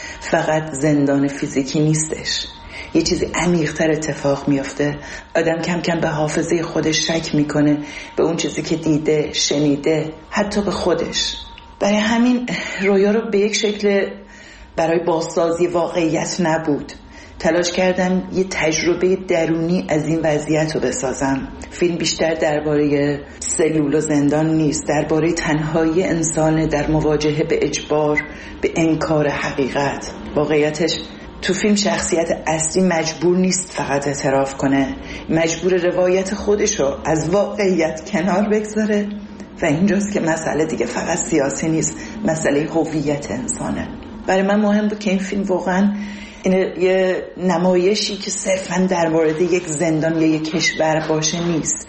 فقط زندان فیزیکی نیستش، یه چیزی عمیق‌تر اتفاق میفته. آدم کم کم به حافظه خودش شک میکنه، به اون چیزی که دیده، شنیده، حتی به خودش. برای همین رویا رو به یک شکل برای بازسازی واقعیت نبود، تلاش کردم یه تجربه درونی از این وضعیت رو بسازم. فیلم بیشتر درباره سلول و زندان نیست، درباره تنهایی انسان در مواجهه به اجبار، به انکار حقیقت. واقعیتش تو فیلم شخصیت اصلی مجبور نیست فقط اعتراف کنه، مجبور روایت خودشو از واقعیت کنار بگذاره و اینجاست که مسئله دیگه فقط سیاسی نیست، مسئله هویت انسانه. برای من مهم بود که این فیلم واقعا این یه نمایشی که صرفاً در مورد یک زندان یا یک کشور باشه نیست.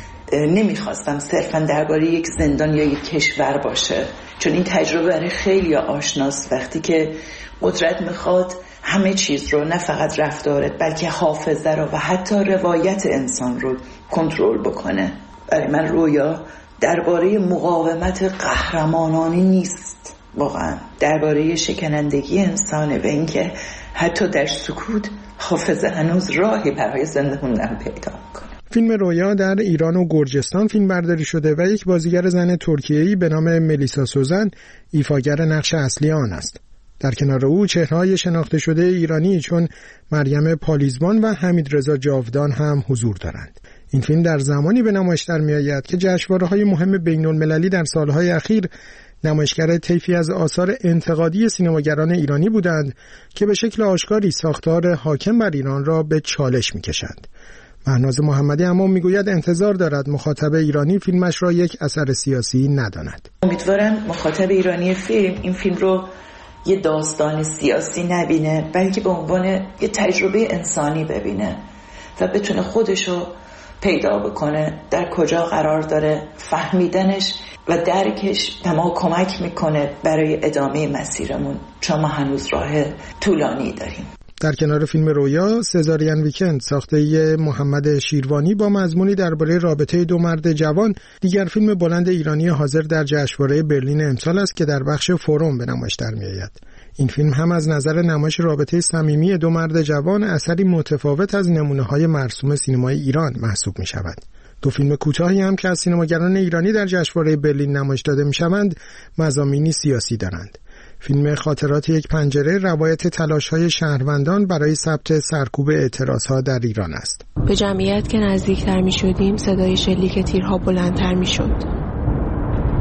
نمیخواستم صرفاً درباره یک زندان یا یک کشور باشه، چون این تجربه برای خیلی آشناست. وقتی که قدرت میخواد همه چیز رو، نه فقط رفتارت بلکه حافظه رو و حتی روایت انسان رو کنترل بکنه. برای من رویا درباره مقاومت قهرمانانی نیست، واقعا درباره شکنندگی انسانه و اینکه حتی در سکوت حافظه هنوز راهی برای زنده موندن پیدا میکنه. فیلم رویا در ایران و گرجستان فیلم برداری شده و یک بازیگر زن ترکیه‌ای به نام ملیسا سوزن ایفاگر نقش اصلی آن است. در کنار او چهره‌های شناخته شده ایرانی چون مریم پالیزبان و حمیدرضا جاودان هم حضور دارند. این فیلم در زمانی به نمایش در می‌آید که جشنواره‌های مهم بین‌المللی در سالهای اخیر نمایشگر طیفی از آثار انتقادی سینماگران ایرانی بودند که به شکل آشکاری ساختار حاکم بر ایران را به چالش می‌کشند. مهناز محمدی اما میگوید انتظار دارد مخاطب ایرانی فیلمش را یک اثر سیاسی نداند. امیدوارم مخاطب ایرانی فیلم این فیلم رو یه داستان سیاسی نبینه، بلکه به عنوان یه تجربه انسانی ببینه و بتونه خودشو پیدا بکنه در کجا قرار داره. فهمیدنش و درکش به ما کمک میکنه برای ادامه مسیرمون، چون ما هنوز راه طولانی داریم. در کنار فیلم رویا، سزارین ویکند ساخته محمد شیروانی با مضمونی درباره رابطه دو مرد جوان دیگر فیلم بلند ایرانی حاضر در جشنواره برلین امسال است که در بخش فروم به نمایش در میآید. این فیلم هم از نظر نمایش رابطه صمیمی دو مرد جوان اثری متفاوت از نمونه‌های مرسوم سینمای ایران محسوب می‌شود. دو فیلم کوتاهی هم که از سینماگران ایرانی در جشنواره برلین نمایش داده می‌شوند، مضامینی سیاسی دارند. فیلم خاطرات یک پنجره روایت تلاش‌های شهروندان برای ثبت سرکوب اعتراض‌ها در ایران است. به جمعیت که نزدیکتر می‌شدیم، صدای شلیک تیرها بلندتر می‌شد.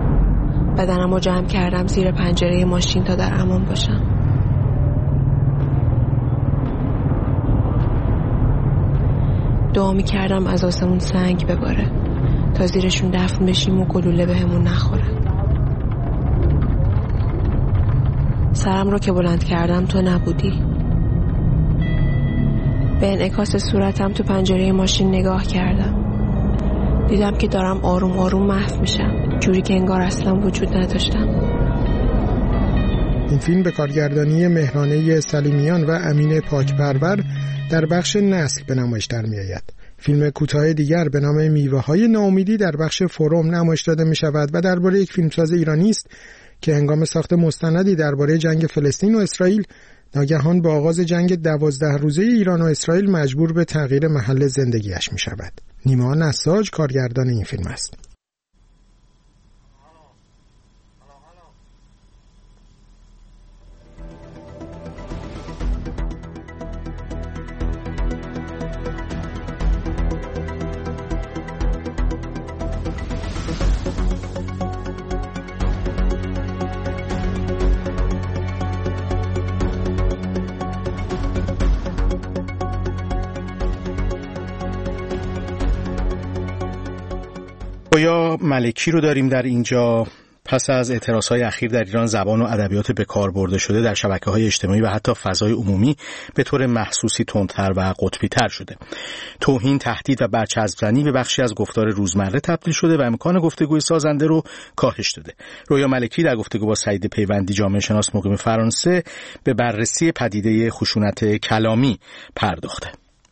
بدنمو جمع کردم زیر پنجره ماشین تا در امان باشم. دعا میکردم از آسمون سنگ بباره تا زیرشون دفن بشیم و گلوله بهمون نخورن. سرم رو که بلند کردم تو نبودی. به انعکاس صورتم تو پنجره ماشین نگاه کردم. دیدم که دارم آروم آروم محو میشم، جوری که انگار اصلا وجود نداشتم. این فیلم به کارگردانی مهرانه سلیمیان و امین پاکپرور در بخش نسل به نمایش در می آید. فیلم کوتاه دیگر به نام میوه‌های ناامیدی در بخش فروم نمایش داده می شود و درباره یک فیلمساز ایرانی است که هنگام ساخت مستندی درباره جنگ فلسطین و اسرائیل ناگهان با آغاز جنگ دوازده روزه ایران و اسرائیل مجبور به تغییر محل زندگیش می شود. نیما نساج کارگردان این فیلم است. رویا ملکی رو داریم در اینجا. پس از اعتراضهای اخیر در ایران، زبان و ادبیات به کار برده شده در شبکه‌های اجتماعی و حتی فضای عمومی به طور محسوسی تندتر و قطبی‌تر شده. توهین، تهدید و برچسب‌زنی به بخشی از گفتار روزمره تبدیل شده و امکان گفتگوی سازنده رو کاهش داده. رویا ملکی در گفتگو با سعید پیوندی، جامعه شناس مقیم فرانسه، به بررسی پدیده خشونت کلامی پرداخته.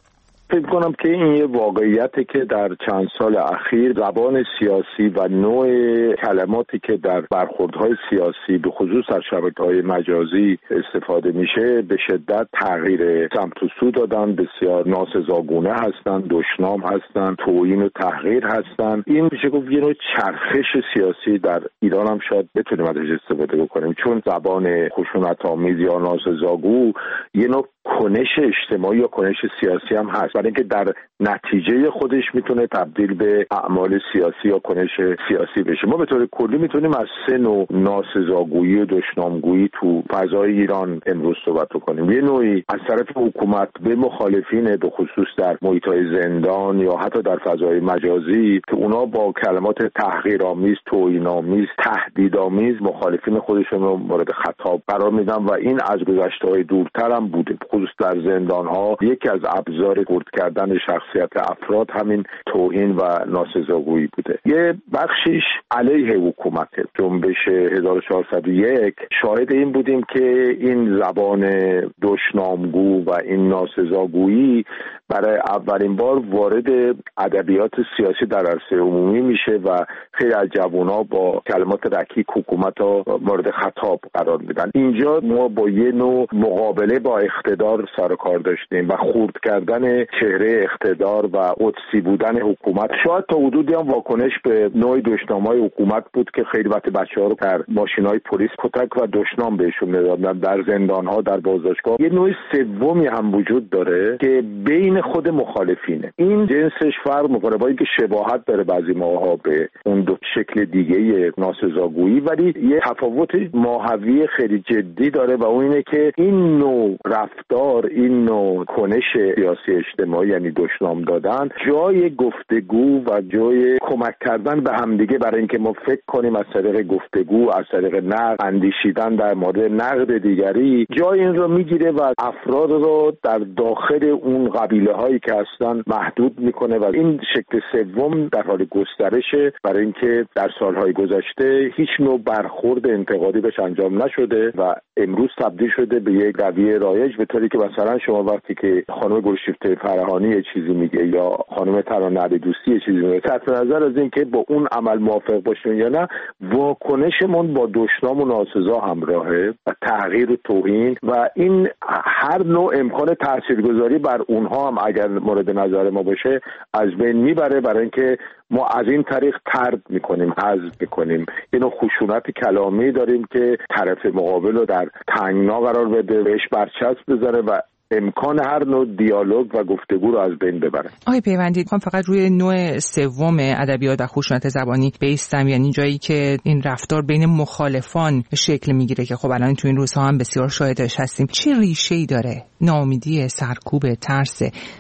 فکر کنم که این یه واقعیته که در چند سال اخیر زبان سیاسی و نوع کلماتی که در برخوردهای سیاسی به خصوص در شبکه‌های مجازی استفاده میشه به شدت تغییر سمت و سو دادن. بسیار ناسزاگونه هستن، دشنام هستن، توهین و تحقیر هستن. این میشه گفت یه نوع چرخش سیاسی در ایران هم شاید بتونیم ازش استفاده بکنیم، چون زبان خشونت‌آمیز یا ناسزاگو یه نوع کنش اجتماعی یا کنش سیاسی هم هست، برای اینکه در نتیجه خودش میتونه تبدیل به اعمال سیاسی یا کنش سیاسی بشه. ما به طور کلی میتونیم از سه نوع ناسزاگویی و دشنامگویی تو فضای ایران امروز صحبت کنیم. یه نوعی از طرف حکومت به مخالفین، به خصوص در محیط‌های زندان یا حتی در فضای مجازی، که اونا با کلمات تحقیرآمیز، توهین‌آمیز، تهدیدآمیز مخالفین خودشون رو مورد خطاب قرار میدن و این از گذشته‌های دورتر هم بوده. خصوص در زندان‌ها یکی از ابزار خرد کردن شخصیت افراد همین توهین و ناسزاگویی بوده. یه بخشیش علیه حکومته. جنبش هزار و چهارصد و یک شاهد این بودیم که این زبان دشنامگو و این ناسزاگویی برای اولین بار وارد ادبیات سیاسی در عرصه عمومی میشه و خیلی از جوونا با کلمات رکیک حکومت ها مورد خطاب قرار میدن. اینجا ما با یه نوع مقابله با اقتدار سر و کار داشتیم و خرد کردن چهره اقتدار و قدسی بودن حکومت. شاید تا حدودی هم واکنش به نوع دشنام‌های حکومت بود که خیلی وقت بچه‌ها رو در ماشین‌های پلیس کتک و دشنام بهشون می‌دادن. در زندان‌ها، در بازداشتگاه یه نوع سومی هم وجود داره که بین خود مخالفینه. این جنسش فرق می‌کنه، با اینکه شباهت داره بعضی ماها به اون دو شکل دیگه ناسزاگویی، ولی یه تفاوت ماهوی خیلی جدی داره و اون اینه که این نوع رفتار، این نوع کنش سیاسی اجتماعی یعنی دشنام دادن، جای گفتگو و جای کمک کردن به همدیگه برای اینکه ما فکر کنیم از طریق گفتگو، از طریق نقد، اندیشیدن در مورد نقد دیگری، جای این رو میگیره و افراد رو در داخل اون قبیله هایی که هستن محدود میکنه و این شکل سوم در حال گسترشه، برای اینکه در سالهای گذشته هیچ نوع برخورد انتقادی بهش انجام نشده و امروز تبدیل شده به یک رویه رایج، به طوری که مثلا شما وقتی که خانم گلشیفته فرهانی یه چیزی میگه یا خانم ترانه علیدوستی یه چیزی میگه، صرف نظر از این که با اون عمل موافق باشین یا نه، واکنشمون با دشنام و ناسزا همراهه و تحقیر و توهین و این هر نوع امکان تاثیرگذاری بر اونها هم اگر مورد نظر ما باشه از بین میبره، برای اینکه ما از این طریق طرد میکنیم، حذف میکنیم. اینو خشونت کلامی داریم که طرف مقابل رو در تنگنا قرار بده، بهش برچسب بذاره و امکان هر نوع دیالوگ و گفتگو رو از بین ببره. آقای پیوندی، میخوام فقط روی نوع سوم ادبیات و خشونت زبانی بیستم، یعنی جایی که این رفتار بین مخالفان شکل میگیره که خب الان تو این روزها هم بسیار شاهدش هستیم. چه ریشه‌ای داره؟ ناامیدی، سرکوب، ترس؟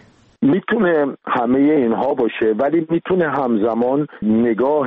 میتونه همه اینها باشه، ولی میتونه همزمان نگاه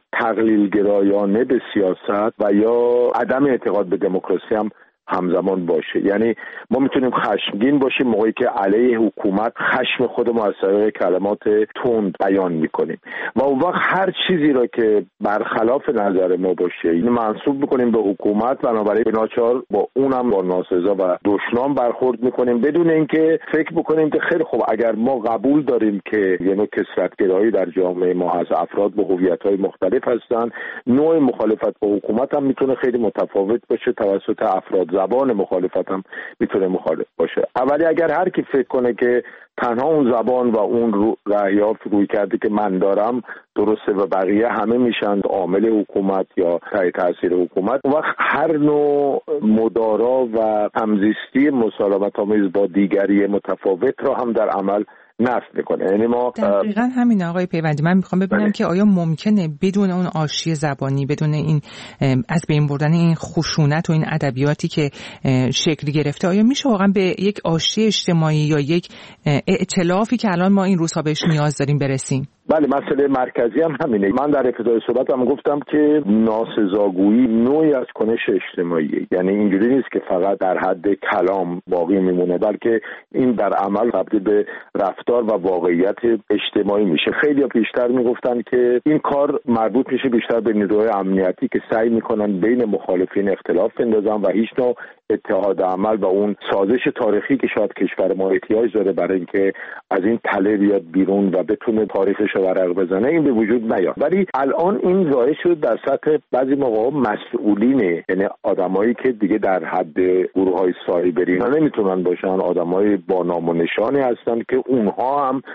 تقلیل‌گرایانه به سیاست و یا عدم اعتقاد به دموکراسی هم همزمان باشه. یعنی ما میتونیم خشمگین باشیم موقعی که علیه حکومت خشم خودمون از طریق کلمات تند بیان میکنیم و اون وقت هر چیزی را که برخلاف نظر ما باشه این منسوب میکنیم به حکومت، بنابراین بناچار با اونم با ناسزا و دشنام برخورد میکنیم بدون اینکه فکر بکنیم که خیلی خوب اگر ما قبول داریم که یه نوع کثرت‌گرایی در جامعه ما هست، افراد با هویت‌های مختلف هستن، نوع مخالفت با حکومت هم میتونه خیلی متفاوت باشه توسط افراد، زبان مخالفت هم میتونه مخالف باشه. اولی اگر هر کی فکر کنه که تنها اون زبان و اون رو رأی‌ها روی کرده که من دارم درسته و بقیه همه میشن عامل حکومت یا تحت تاثیر حکومت، اون وقت هر نوع مدارا و همزیستی مسالمت‌آمیز با دیگری متفاوت را هم در عمل نفی میکنه. یعنی ما دقیقاً همین آقای پیوندی، من میخوام ببینم بله. که آیا ممکنه بدون اون آشتی زبانی، بدون این از بین بردن این خشونت و این ادبیاتی که شکل گرفته، آیا میشه واقعا به یک آشتی اجتماعی یا یک ائتلافی که الان ما این روزها بهش نیاز داریم برسیم؟ بله، مسئله مرکزی هم همینه. من در ابتدای صحبتم گفتم که ناسزاگویی نوعی از کنش اجتماعیه، یعنی اینجوری نیست که فقط در حد کلام باقی میمونه، بلکه این در عمل تبدیل به رفتار و واقعیت اجتماعی میشه. خیلی بیشتر میگفتن که این کار مربوط میشه بیشتر به نیروهای امنیتی که سعی میکنن بین مخالفین اختلاف بندازن و هیچ نوع اتحاد عمل و اون سازش تاریخی که شاید کشور ما احتیاج داره برای اینکه از این تله بیاد بیرون و بتونه تاریخش رو ورق بزنه این به وجود نیاد. ولی الان این ظاهر شد در سطح بعضی موقع مسئولینه، یعنی آدمایی که دیگه در حد گروه‌های سایبری نمیتونن باشن، آدمای با نام و نشانی هستن که اونها هم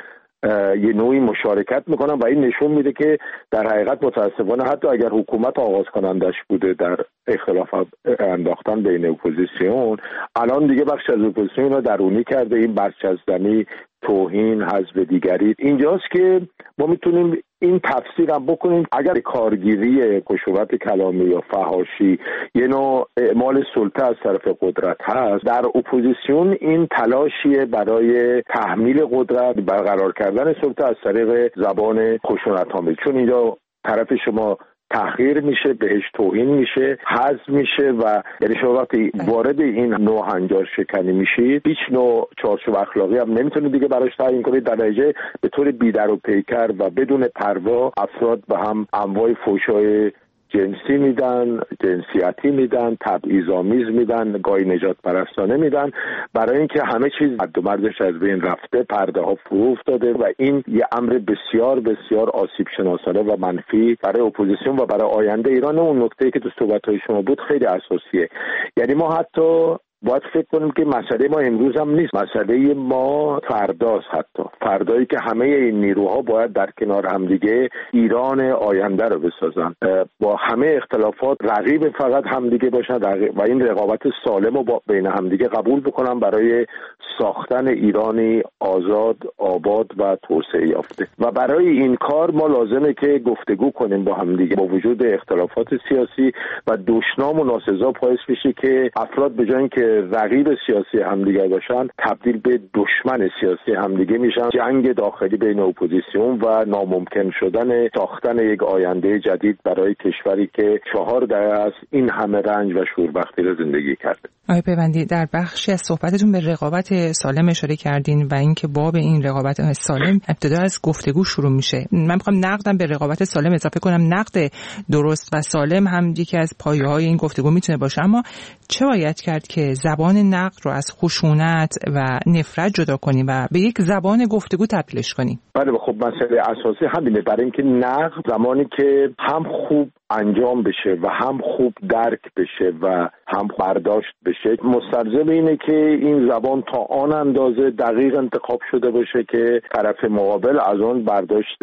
یه نوعی مشارکت میکنن و این نشون میده که در حقیقت متاسفانه حتی اگر حکومت آغاز کنندش بوده در اختلاف انداختن بین اپوزیسیون، الان دیگه بخش از اپوزیسیون رو درونی کرده. این برچسب‌زنی، توهین، حذف دیگری اینجاست که ما میتونیم این تفسیر هم بکنیم. اگر کارگیری خشونت کلامی یا فحاشی یه نوع اعمال سلطه از طرف قدرت هست، در اپوزیسیون این تلاشیه برای تحمیل قدرت، برقرار کردن سلطه از طریق زبان خشونت‌آمیز، چون اینجا طرف شما تحقیر میشه، بهش توهین میشه، حذف میشه و یعنی شما وقتی وارد این نوع هنجار شکنی میشید هیچ نوع چارچوب اخلاقی هم نمیتونید دیگه براش تعیین کنید. در نتیجه به طور بی‌در و پیکر و بدون پروا افراد به هم انواع فحشای جنسی میدن، جنسیتی میدن، تبعیض‌آمیز میدن، گاهی نجات پرستانه میدن، برای اینکه همه چیز حد و مرزش از بین رفته، پرده ها فرو افتاده و این یه امر بسیار بسیار آسیب شناسانه و منفی برای اپوزیسیون و برای آینده ایران. اون نکته‌ای که تو صحبت‌های شما بود خیلی اساسیه. یعنی ما حتی باید فکر کنیم که مسئله ما امروز هم نیست، مسئله ما فرداست. حتی فردایی که همه این نیروها باید در کنار همدیگه ایران آینده رو بسازن، با همه اختلافات رقیب فقط همدیگه باشن و این رقابت سالم رو با بین همدیگه قبول بکنن برای ساختن ایرانی آزاد، آباد و توسعه یافته. و برای این کار ما لازمه که گفتگو کنیم با همدیگه، با وجود اختلافات سیاسی و دشنام و ناسزا باعث میشه که افراد به جای اینکه رقیب سیاسی همدیگه باشن تبدیل به دشمن سیاسی همدیگه میشن. جنگ داخلی بین اپوزیسیون و ناممکن شدن ساختن یک آینده جدید برای کشوری که چهار دهه است این همه رنج و شوربختی رو زندگی کرده. آقای پیوندی، در بخشی از صحبتتون به رقابت سالم اشاره کردین و اینکه باب این رقابت سالم ابتدا از گفتگو شروع میشه. من میخوام نقدم به رقابت سالم اضافه کنم. نقد درست و سالم هم یکی از پایه‌های این گفتگو میتونه باشه، اما چه باید کرد که زبان نقد رو از خشونت و نفرت جدا کنیم و به یک زبان گفتگو تبدیلش کنیم؟ بله، خب مسئله اساسی همینه. برای اینکه نقد زمانی که هم خوب انجام بشه و هم خوب درک بشه و هم برداشت بشه، مستلزم اینه که این زبان تا آن اندازه دقیق انتخاب شده باشه که طرف مقابل از آن برداشت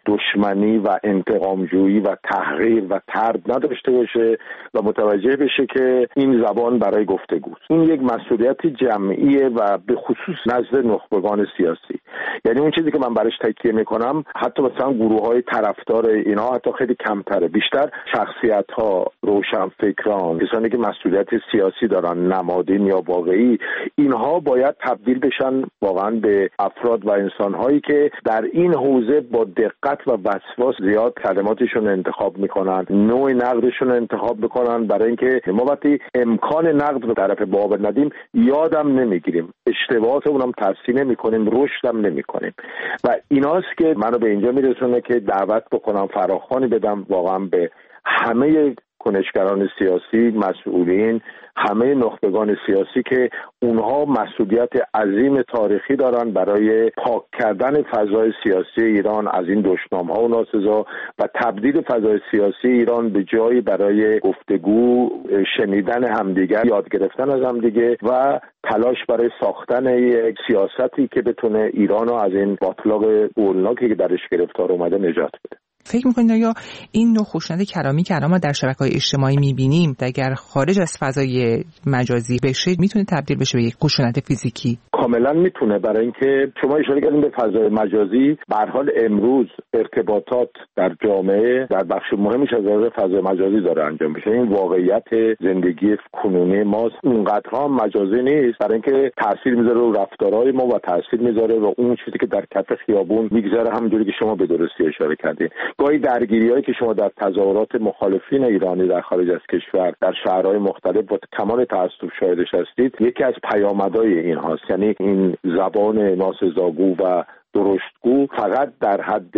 دشمنی و انتقامجویی و تحقیر و طرد نداشته باشه و متوجه بشه که این زبان برای گفتگوست. این یک مسئولیت جمعیه و به خصوص نزد نخبگان سیاسی. یعنی اون چیزی که من براش تکیه میکنم، حتی مثلا گروه‌های طرفدار اینا حتی خیلی کمتره، بیشتر شخصیت‌ها، روشنفکران، کسانی که مسئولیت سیاسی دارن، نمادین یا واقعی، اینها باید تبدیل بشن واقعا به افراد و انسان‌هایی که در این حوزه با دقت و وسواس زیاد کلماتشون انتخاب میکنن، نوع نقدشون انتخاب میکنن، برای اینکه ما وقتی امکان نقد رو طرف باب ندیم یادم نمیگیریم، اشتباهات اونم تصحیح نمیکنیم، رشدم نمیکنیم. و ایناست که منو به اینجا میرسونه که دعوت بکنم، فراخوانی بدم واقعا به همه کنشگران سیاسی، مسئولین، همه نخبگان سیاسی که اونها مسئولیت عظیم تاریخی دارن برای پاک کردن فضای سیاسی ایران از این دشنام‌ها و ناسزا و تبدیل فضای سیاسی ایران به جایی برای گفتگو، شنیدن همدیگر، یاد گرفتن از همدیگه و تلاش برای ساختن یک سیاستی که بتونه ایران رو از این باطلاق هولناکی که درش گرفتار اومده نجات بده. فکر می‌کنید یا این نوع خشونت کلامی که الان ما در شبکه‌های اجتماعی می‌بینیم اگر خارج از فضای مجازی بشه میتونه تبدیل بشه به یک خشونت فیزیکی؟ کاملا میتونه، برای اینکه شما اشاره کردین به فضای مجازی. به هر حال امروز ارتباطات در جامعه در بخش مهمیش از فضای مجازی داره انجام میشه. این واقعیت زندگی کنونی ماست، اونقدرها مجازی نیست، برای اینکه تاثیر میذاره رو رفتارهای ما و تاثیر میذاره رو اون چیزی که در کف خیابون میگذره، همونجوری که شما به درستی اشاره کردین. گاهی درگیری‌هایی که شما در تظاهرات مخالفین ایرانی در خارج از کشور در شهرهای مختلف با کمال تأسف شاهدش هستید، یکی از پیامدهای این هاست. یعنی این زبان ناسزاگو و درشتگو فقط در حد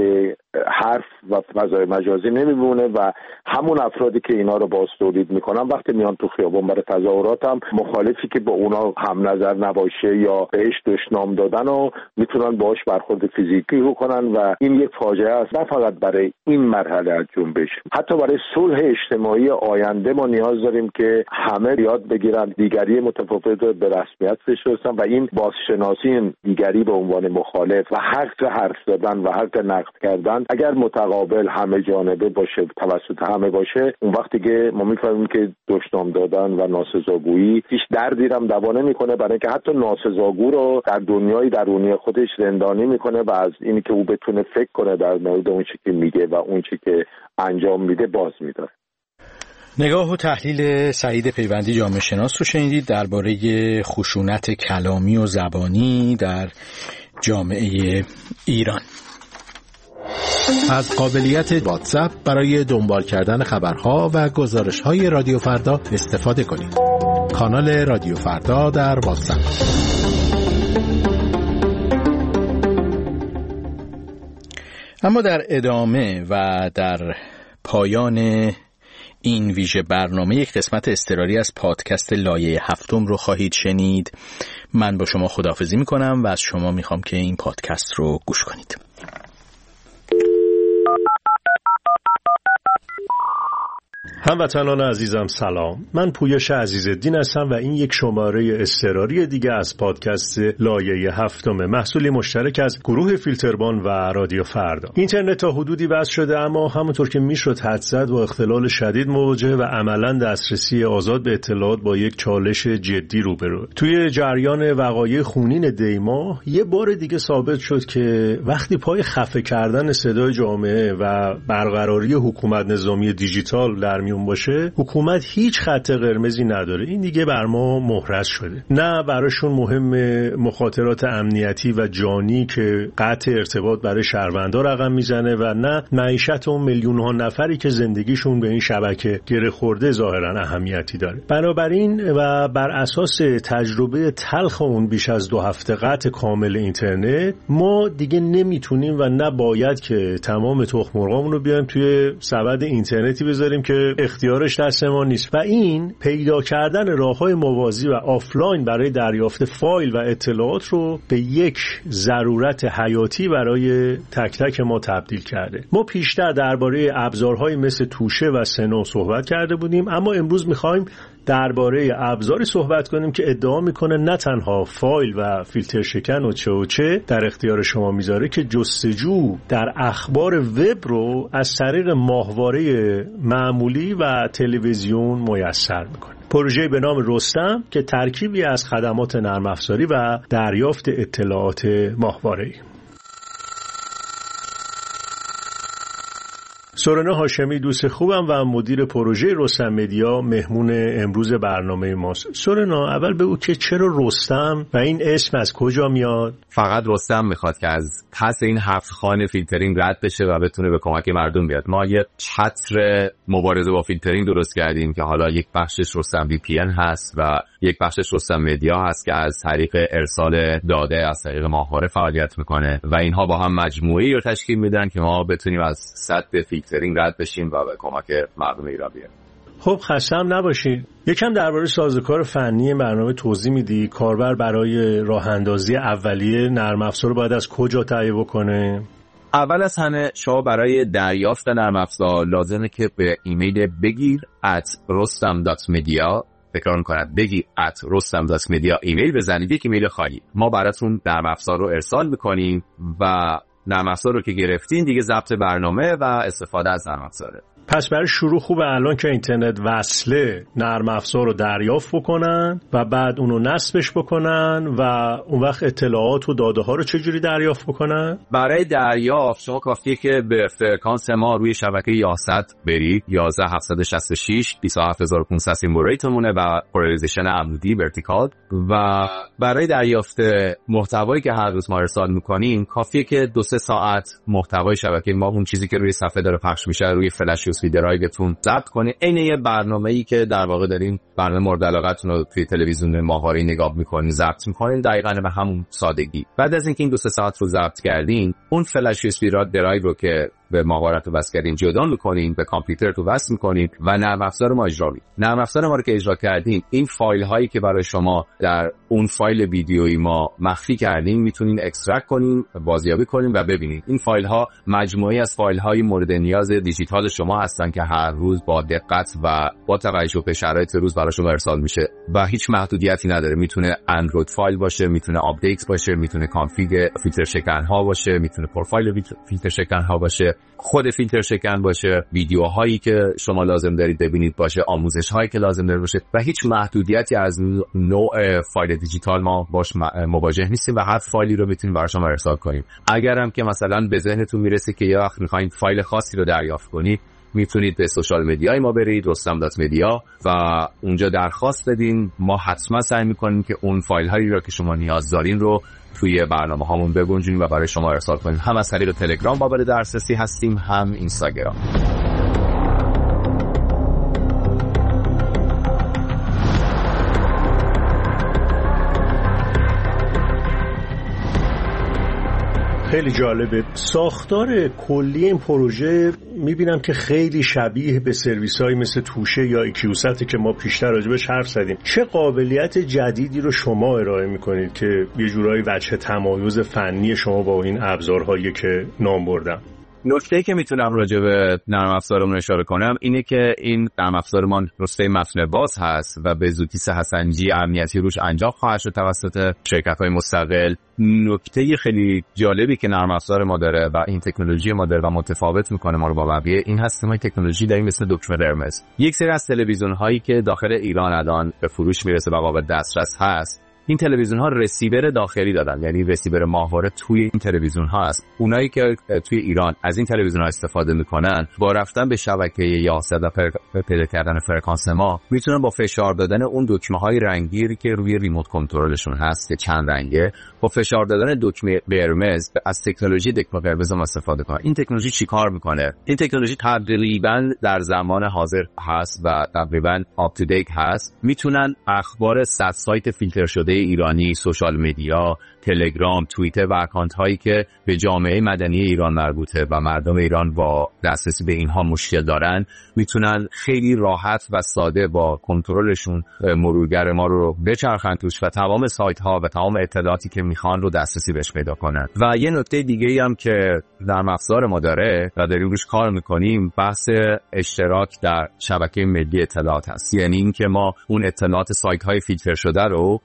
حرف و فضای مجازی نمیمونه و همون افرادی که اینا رو باز تولید میکنن وقتی میان تو خیابون برای تظاهرات هم مخالفی که با اونا هم نظر نباشه یا بهش دشنام دادن و میتونن باش برخورد فیزیکی بکنن و این یک فاجعه است، نه فقط برای این مرحله از جنبش، حتی برای صلح اجتماعی آینده ما نیاز داریم که همه یاد بگیرن دیگری متفاوت رو به رسمیت بشناسن و این بازشناسی دیگری به عنوان مخالف و حق حرف زدن و حق نقد کردن اگر متقابل همه جانبه باشه، توسط همه باشه، اون وقتی که ما میفهمیم که دشنام دادن و ناسزاگویی هیچ دردی هم دوا نمیکنه، برای اینکه حتی ناسزاگو رو در دنیای درونی خودش زندانی میکنه و از اینی که او بتونه فکر کنه در مورد اون چیزی که میگه و اون چیزی که انجام میده باز میداره. نگاه و تحلیل سعید پیوندی جامعه شناس رو شنیدید درباره خشونت کلامی و زبانی در جامعه ایران. از قابلیت واتساپ برای دنبال کردن خبرها و گزارش‌های رادیو فردا استفاده کنید. کانال رادیو فردا در واتساپ. اما در ادامه و در پایان این ویژه برنامه یک قسمت اضطراری از پادکست لایه هفتم رو خواهید شنید. من با شما خداحافظی میکنم و از شما میخوام که این پادکست رو گوش کنید. هموطنان عزیزم سلام، من پویش عزیزالدین هستم و این یک شماره اضطراری دیگه از پادکست لایه هفتم، محصولی مشترک از گروه فیلتربان و رادیو فردا. اینترنت تا حدودی وصل شده اما همونطور که میشد حد زد با اختلال شدید مواجه و عملا دسترسی آزاد به اطلاعات با یک چالش جدی روبرو. توی جریان وقایع خونین دیما یه بار دیگه ثابت شد که وقتی پای خفه کردن صدای جامعه و برقراری حکومت نظامی دیجیتال در میون باشه، حکومت هیچ خط قرمزی نداره. این دیگه بر ما محرز شده. نه براشون مهم مخاطرات امنیتی و جانی که قطع ارتباط برای شهروندا رقم میزنه و نه معیشت اون میلیون ها نفری که زندگیشون به این شبکه گره خورده ظاهرا اهمیتی داره. بنابراین و بر اساس تجربه تلخ اون بیش از دو هفته قطع کامل اینترنت، ما دیگه نمیتونیم و نباید که تمام تخم مرغامون رو بیایم توی سبد اینترنتی بذاریم که اختیارش دست ما نیست و این پیدا کردن راه‌های موازی و آفلاین برای دریافت فایل و اطلاعات رو به یک ضرورت حیاتی برای تک تک ما تبدیل کرده. ما پیشتر درباره ابزارهای مثل توشه و سنو صحبت کرده بودیم، اما امروز می‌خوایم درباره ابزاری صحبت کنیم که ادعا میکنه نه تنها فایل و فیلتر شکن و چه و چه در اختیار شما میذاره که جستجو در اخبار وب رو از طریق ماهواره معمولی و تلویزیون میسر میکنه. پروژه به نام رستم که ترکیبی از خدمات نرم افزاری و دریافت اطلاعات ماهواره‌ای. سورنا هاشمی دوست خوبم و مدیر پروژه رستم مدیا مهمون امروز برنامه ماست. سورنا اول بگو که چرا رستم و این اسم از کجا میاد؟ فقط رستم میخواد که از پس این هفت خانه فیلترینگ رد بشه و بتونه به کمک مردم بیاد. ما یه چتر مبارزه با فیلترینگ درست کردیم که حالا یک بخشش رستم وی پی ان هست و یک بخشش رستم مدیا هست که از طریق ارسال داده از طریق ماهواره فعالیت میکنه و اینها با هم مجموعه‌ای رو تشکیل میدن که ما بتونیم از سطح فیلترینگ رد بشیم و به کمک مردم ایران بیایم. خب خسته هم نباشید. یکم درباره سازوکار فنی برنامه توضیح میدی؟ کاربر برای راه اندازی اولیه نرم افزار باید از کجا تهیه بکنه؟ اول از همه شما برای دریافت نرم افزار لازمه که به ایمیل بگیر ات رستم دات مدیا تکرار کند بگیر ات رستم دات مدیا ایمیل بزنید، یک ایمیل خالی. ما براتون نرم افزار رو ارسال میکنیم و نرم افزار رو که گرفتین دیگه ضبط برنامه و استفاده از نرم افزاره. پس برای شروع خوبه الان که اینترنت وصله نرم افزار رو دریافت بکنن و بعد اونو نصبش بکنن و اون وقت اطلاعات و داده ها رو چجوری دریافت بکنن؟ برای دریافت شما کافیه که به فرکانس ما روی شبکه یازده برید، یازده هفتصد و شصت و شش بیست و هفت هزار و پانصد سیمبل ریتمونه و پولاریزیشن عمودی ورتیکال. و برای دریافت محتوایی که هر روز ما ارسال میکنیم کافیه که دو سه ساعت محتوای شبکه ما اون چیزی که روی صفحه داره پخش میشه روی فلش یو اس بی درایوتون ضبط کنید. عین یه برنامه‌ای که در واقع دارین برنامه مورد علاقتون رو توی تلویزیون ماهواره‌ای نگاه می‌کنین ضبط می‌کنین، دقیقاً به همون سادگی. بعد از اینکه این دو سه ساعت رو ضبط کردین، اون فلش یو اس بی درایو رو که به ماهواره‌تون وصل کردین جدا می‌کنین، به کامپیوترتون وصل می‌کنین و نرم افزار ما اجرا می‌کنین. نرم افزار ما رو که اجرا کردین، این فایل هایی که برای شما در اون فایل ویدیویی ما مخفی کردیم میتونین اکسترکت کنین، بازیابی کنین و ببینید. این فایل ها مجموعه‌ای از فایل های مورد نیاز دیجیتال شما هستن که هر روز با دقت و با توجه به شرایط روز برای شما ارسال میشه و هیچ محدودیتی نداره. میتونه اندروید فایل باشه، میتونه آپدیت باشه، میتونه کانفیگ فیلتر شکن ها باشه، میتونه پروفایل فیلتر شکن ها باشه، خود فیلتر شکن باشه، ویدیوهایی که شما لازم دارید ببینید باشه، آموزش هایی که لازم دارید باشه و هیچ محدودیتی از نوع فایل دیجیتال ما باش مواجه نیستیم و هر فایلی رو میتونیم برای شما ارسال کنیم. اگرم که مثلا به ذهنتون میرسه که یه وقت میخواین فایل خاصی رو دریافت کنید، میتونید به سوشال مدیای ما برید رستم دات مدیا و اونجا درخواست بدین. ما حتما سعی میکنیم که اون فایل هایی رو که شما نیاز دارین رو توی برنامه هامون بگنجونیم و برای شما ارسال کنیم. هم از طریق تلگرام قابل دسترسی هستیم، هم اینستاگرام. خیلی جالبه. ساختار کلی این پروژه میبینم که خیلی شبیه به سرویس‌هایی مثل توشه یا ایکیوساتی که ما پیشتر راجبش حرف زدیم. چه قابلیت جدیدی رو شما ارائه میکنید که یه جورایی وجه تمایز فنی شما با این ابزارهایی که نام بردم؟ نکته‌ای که میتونم راجع به نرم افزارمون اشاره کنم اینه که این نرم افزارمان رسته متن باز هست و به زودی سه حسنجی امنیتی روش انجام خواهد شد توسط شرکت‌های مستقل. نکته خیلی جالبی که نرم افزار ما داره و این تکنولوژی ما داره و متفاوت میکنه ما رو با بقیه این هست ما تکنولوژی داریم مثل دکمه قرمز. یک سری از تلویزیون‌هایی که داخل ایران الان به فروش میرسه و قابل دسترس هست، این تلویزیون ها رسیور داخلی دادن، یعنی رسیور ماهواره توی این تلویزیون ها هست. اونایی که توی ایران از این تلویزیون ها استفاده میکنن با رفتن به شبکه یازده و پیدا کردن فرکانس ما میتونن با فشار دادن اون دکمه های رنگی که روی ریموت کنترلشون هست که چند رنگه، با فشار دادن دکمه قرمز از تکنولوژی دکمه قرمز هم استفاده کنن. این تکنولوژی چیکار میکنه؟ این تکنولوژی تقریبا در زمان حاضر هست و تقریبا آپ تو دیت هست. میتونن اخبار صد سایت فیلتر شده ایرانی، سوشال مدیا، تلگرام، توییتر و اکانت هایی که به جامعه مدنی ایران مربوطه و مردم ایران با دسترسی به اینها مشکل دارن میتونن خیلی راحت و ساده با کنترلشون مرورگر ما رو بچرخن توش و تمام سایت ها و تمام اطلاعاتی که میخوان رو دسترسی بهش پیدا کنن. و یه نکته دیگه ای هم که در افزار ما داره و داریم روش کار میکنیم بحث اشتراک در شبکه ملی اطلاعات هست. یعنی اینکه ما اون اطلاعات سایت های فیلتر شده رو داریم روش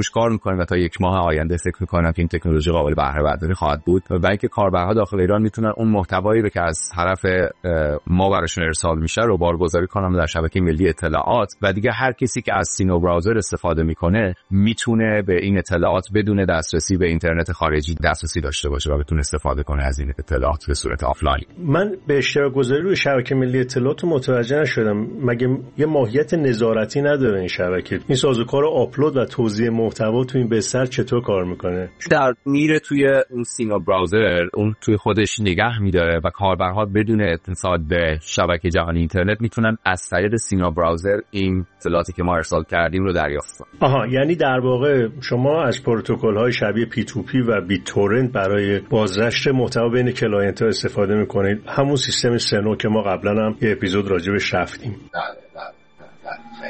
روش کار میکنیم و تا یک ماه آینده فکر میکنم که این تکنولوژی قابل بهره برداری خواهد بود و اینکه کاربرها داخل ایران میتونن اون محتوایی رو که از طرف ما براشون ارسال میشه رو بارگذاری کنن در شبکه ملی اطلاعات و دیگه هر کسی که از سینو براوزر استفاده میکنه میتونه به این اطلاعات بدون دسترسی به اینترنت خارجی دسترسی داشته باشه و بتونه استفاده کنه از این اطلاعات به صورت آفلاین. من به اشتراک گذاری روی شبکه ملی اطلاعات متوجه نشدم. مگه یه ماهیت نظارتی نداره این شبکه؟ این سازوکار آپلود و توزیع محتوا تو این بستر چطور کار میکنه؟ در میره توی اون سینا براوزر، اون توی خودش نگه میداره و کاربرها بدون اتصال به شبکه جهانی اینترنت میتونن از طریق سینا براوزر این اطلاعاتی که ما ارسال کردیم رو دریافت کنن. آها، یعنی در واقع شما از پروتکل‌های شبیه پی تو پی و بیت تورنت برای بازنشر محتوا بین کلاینت‌ها استفاده میکنید، همون سیستم سنو که ما قبلا هم یه اپیزود راجبش رفتیم. بله بله بله.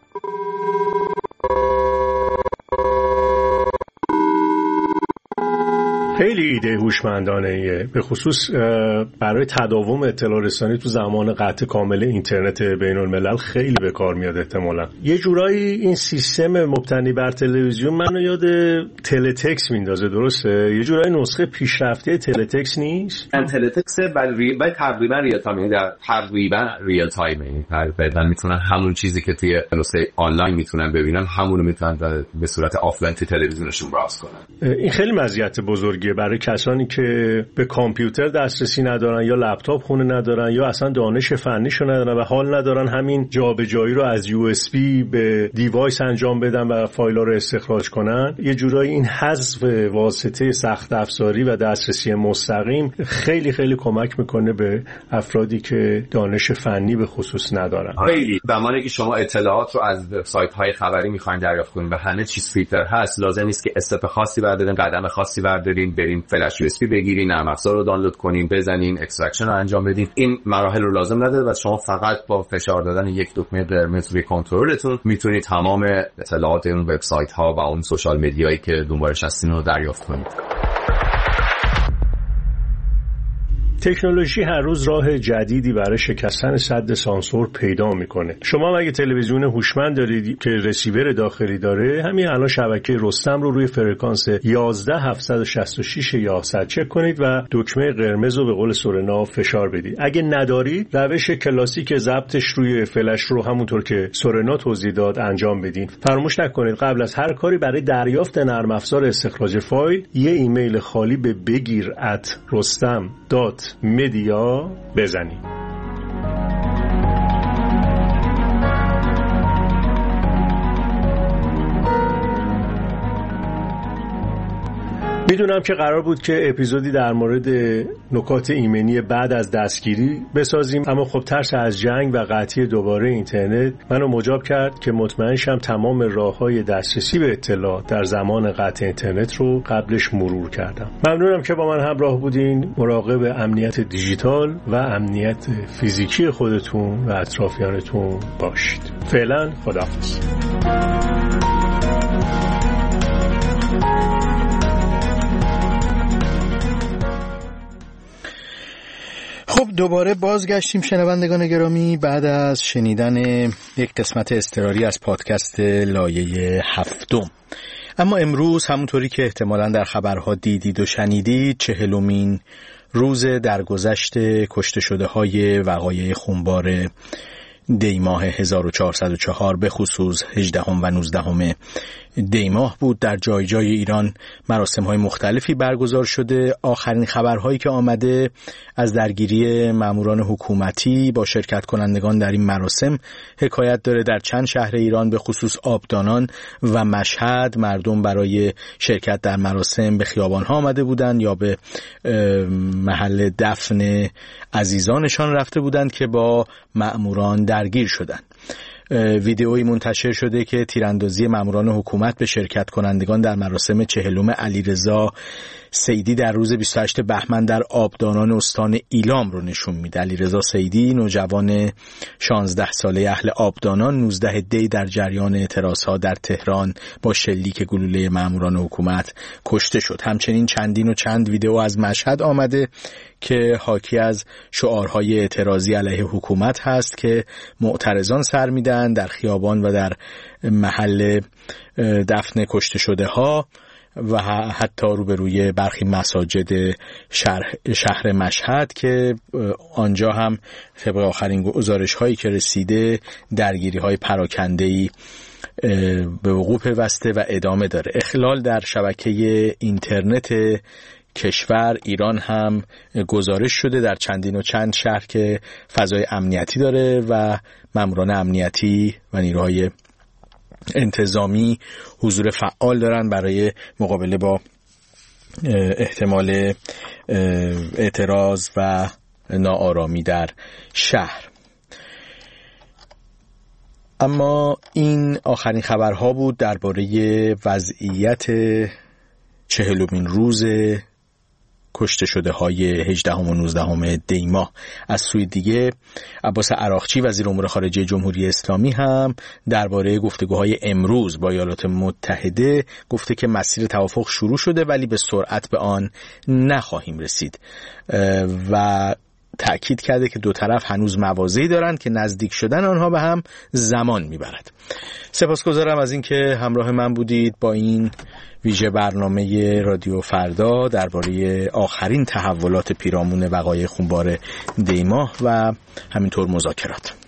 خیلی ایده هوشمندانه ایه، به خصوص برای تداوم اطلاع رسانی تو زمان قطع کامل اینترنت بین الملل خیلی به کار میاد. احتمالاً یه جورایی این سیستم مبتنی بر تلویزیون منو یاد تلتکس میندازه، درسته؟ یه جورایی نسخه پیشرفته تلتکس نیست؟ ان تلتکس ولی ولی تقریبا ریال تایم، در تقریبا ریال تایم، بعداً میتونن همون چیزی که توی نسخه آنلاین میتونن ببینن همون رو میتونن به صورت آفلاین تو تلویزیونشون براوز کنن. این خیلی مزیت بزرگی برای کسانی که به کامپیوتر دسترسی ندارن یا لپتاپ خونه ندارن یا اصلا دانش فنیشو ندارن و حال ندارن همین جابجایی رو از یو اس بی به دیوایس انجام بدن و فایل‌ها رو استخراج کنن. یه جورایی این حذف واسطه سخت افزاری و دسترسی مستقیم خیلی خیلی کمک میکنه به افرادی که دانش فنی به خصوص ندارن. خیلی زمانی که شما اطلاعات رو از وبسایت‌های خبری میخواین دریافت کنین و همه چیز فیلتر هست، لازم نیست که استپ خاصی بردارین، قدم خاصی بردارین، برین فلش یو اس بی بگیرین، نرم افزار رو دانلود کنین، بزنین، اکستراکشن رو انجام بدین. این مراحل رو لازم نداره و شما فقط با فشار دادن یک دکمه قرمز روی کنترلتون میتونید تمام اطلاعات اون وبسایت ها و اون سوشال مدیایی که دنبالش هستین رو دریافت کنید. تکنولوژی هر روز راه جدیدی برای شکستن سد سانسور پیدا میکنه. شما اگه تلویزیون هوشمند دارید که رسیور داخلی داره، همین الان شبکه رستم رو روی فرکانس یازده هفتصد و شصت و شش یازده چک کنید و دکمه قرمز رو به قول سورنا فشار بدید. اگه ندارید، روش کلاسیک ضبطش روی فلش رو همونطور که سورنا توضیح داد انجام بدین. فراموش نکنید قبل از هر کاری برای دریافت نرم افزار استخراج فایل یه ایمیل خالی به بگیر ات رستم دات مدیا بزنید. میدونم که قرار بود که اپیزودی در مورد نکات ایمنی بعد از دستگیری بسازیم، اما خب ترس از جنگ و قطعی دوباره اینترنت منو مجاب کرد که مطمئن شم تمام راه‌های دسترسی به اطلاع در زمان قطع اینترنت رو قبلش مرور کردم. ممنونم که با من همراه بودین. مراقب امنیت دیجیتال و امنیت فیزیکی خودتون و اطرافیانتون باشید. فعلا خداحافظ. خب دوباره بازگشتیم شنوندگان گرامی بعد از شنیدن یک قسمت اضطراری از پادکست لایه هفتم. اما امروز همونطوری که احتمالاً در خبرها دیدید و شنیدید، چهلمین روز درگذشت کشته شده های وقایع خونبار دی ماه هزار و چهارصد و چهار، به خصوص هجدهم و نوزدهم دی ماه بود. در جای جای ایران مراسم های مختلفی برگزار شده. آخرین خبرهایی که آمده از درگیری ماموران حکومتی با شرکت کنندگان در این مراسم حکایت داره. در چند شهر ایران به خصوص آبدانان و مشهد مردم برای شرکت در مراسم به خیابان ها آمده بودند یا به محل دفن عزیزانشان رفته بودند که با ماموران درگیر شدند. ویدئویی منتشر شده که تیراندازی ماموران حکومت به شرکت کنندگان در مراسم چهلم علیرضا سیدی در روز بیست و هشتم بهمن در آبدانان استان ایلام رو نشون میده. علیرضا سیدی نوجوان شانزده ساله اهل آبدانان نوزدهم دی در جریان اعتراضها در تهران با شلیک گلوله ماموران حکومت کشته شد. همچنین چندین و چند ویدئو از مشهد آمده که حاکی از شعارهای اعتراضی علیه حکومت هست که معترضان سر میدن در خیابان و در محل دفن کشته شده ها و حتی روبروی برخی مساجد شهر, شهر مشهد که آنجا هم طبق آخرین گزارش هایی که رسیده درگیری های پراکنده‌ای به وقوع پیوسته و ادامه داره. اخلال در شبکه اینترنت کشور ایران هم گزارش شده در چندین و چند شهر که فضای امنیتی داره و ماموران امنیتی و نیروهای انتظامی حضور فعال دارن برای مقابله با احتمال اعتراض و ناآرامی در شهر. اما این آخرین خبرها بود درباره وضعیت چهلمین روز کشته شده های هجدهم و نوزدهم دی ماه. از سوی دیگه عباس عراقچی وزیر امور خارجه جمهوری اسلامی هم درباره گفتگوهای امروز با ایالات متحده گفته که مسیر توافق شروع شده ولی به سرعت به آن نخواهیم رسید و تأکید کرده که دو طرف هنوز مواضعی دارند که نزدیک شدن آنها به هم زمان میبرد. سپاسگزارم از اینکه همراه من بودید با این ویژه برنامه رادیو فردا درباره آخرین تحولات پیرامون وقایع خونبار دی ماه و همینطور مذاکرات.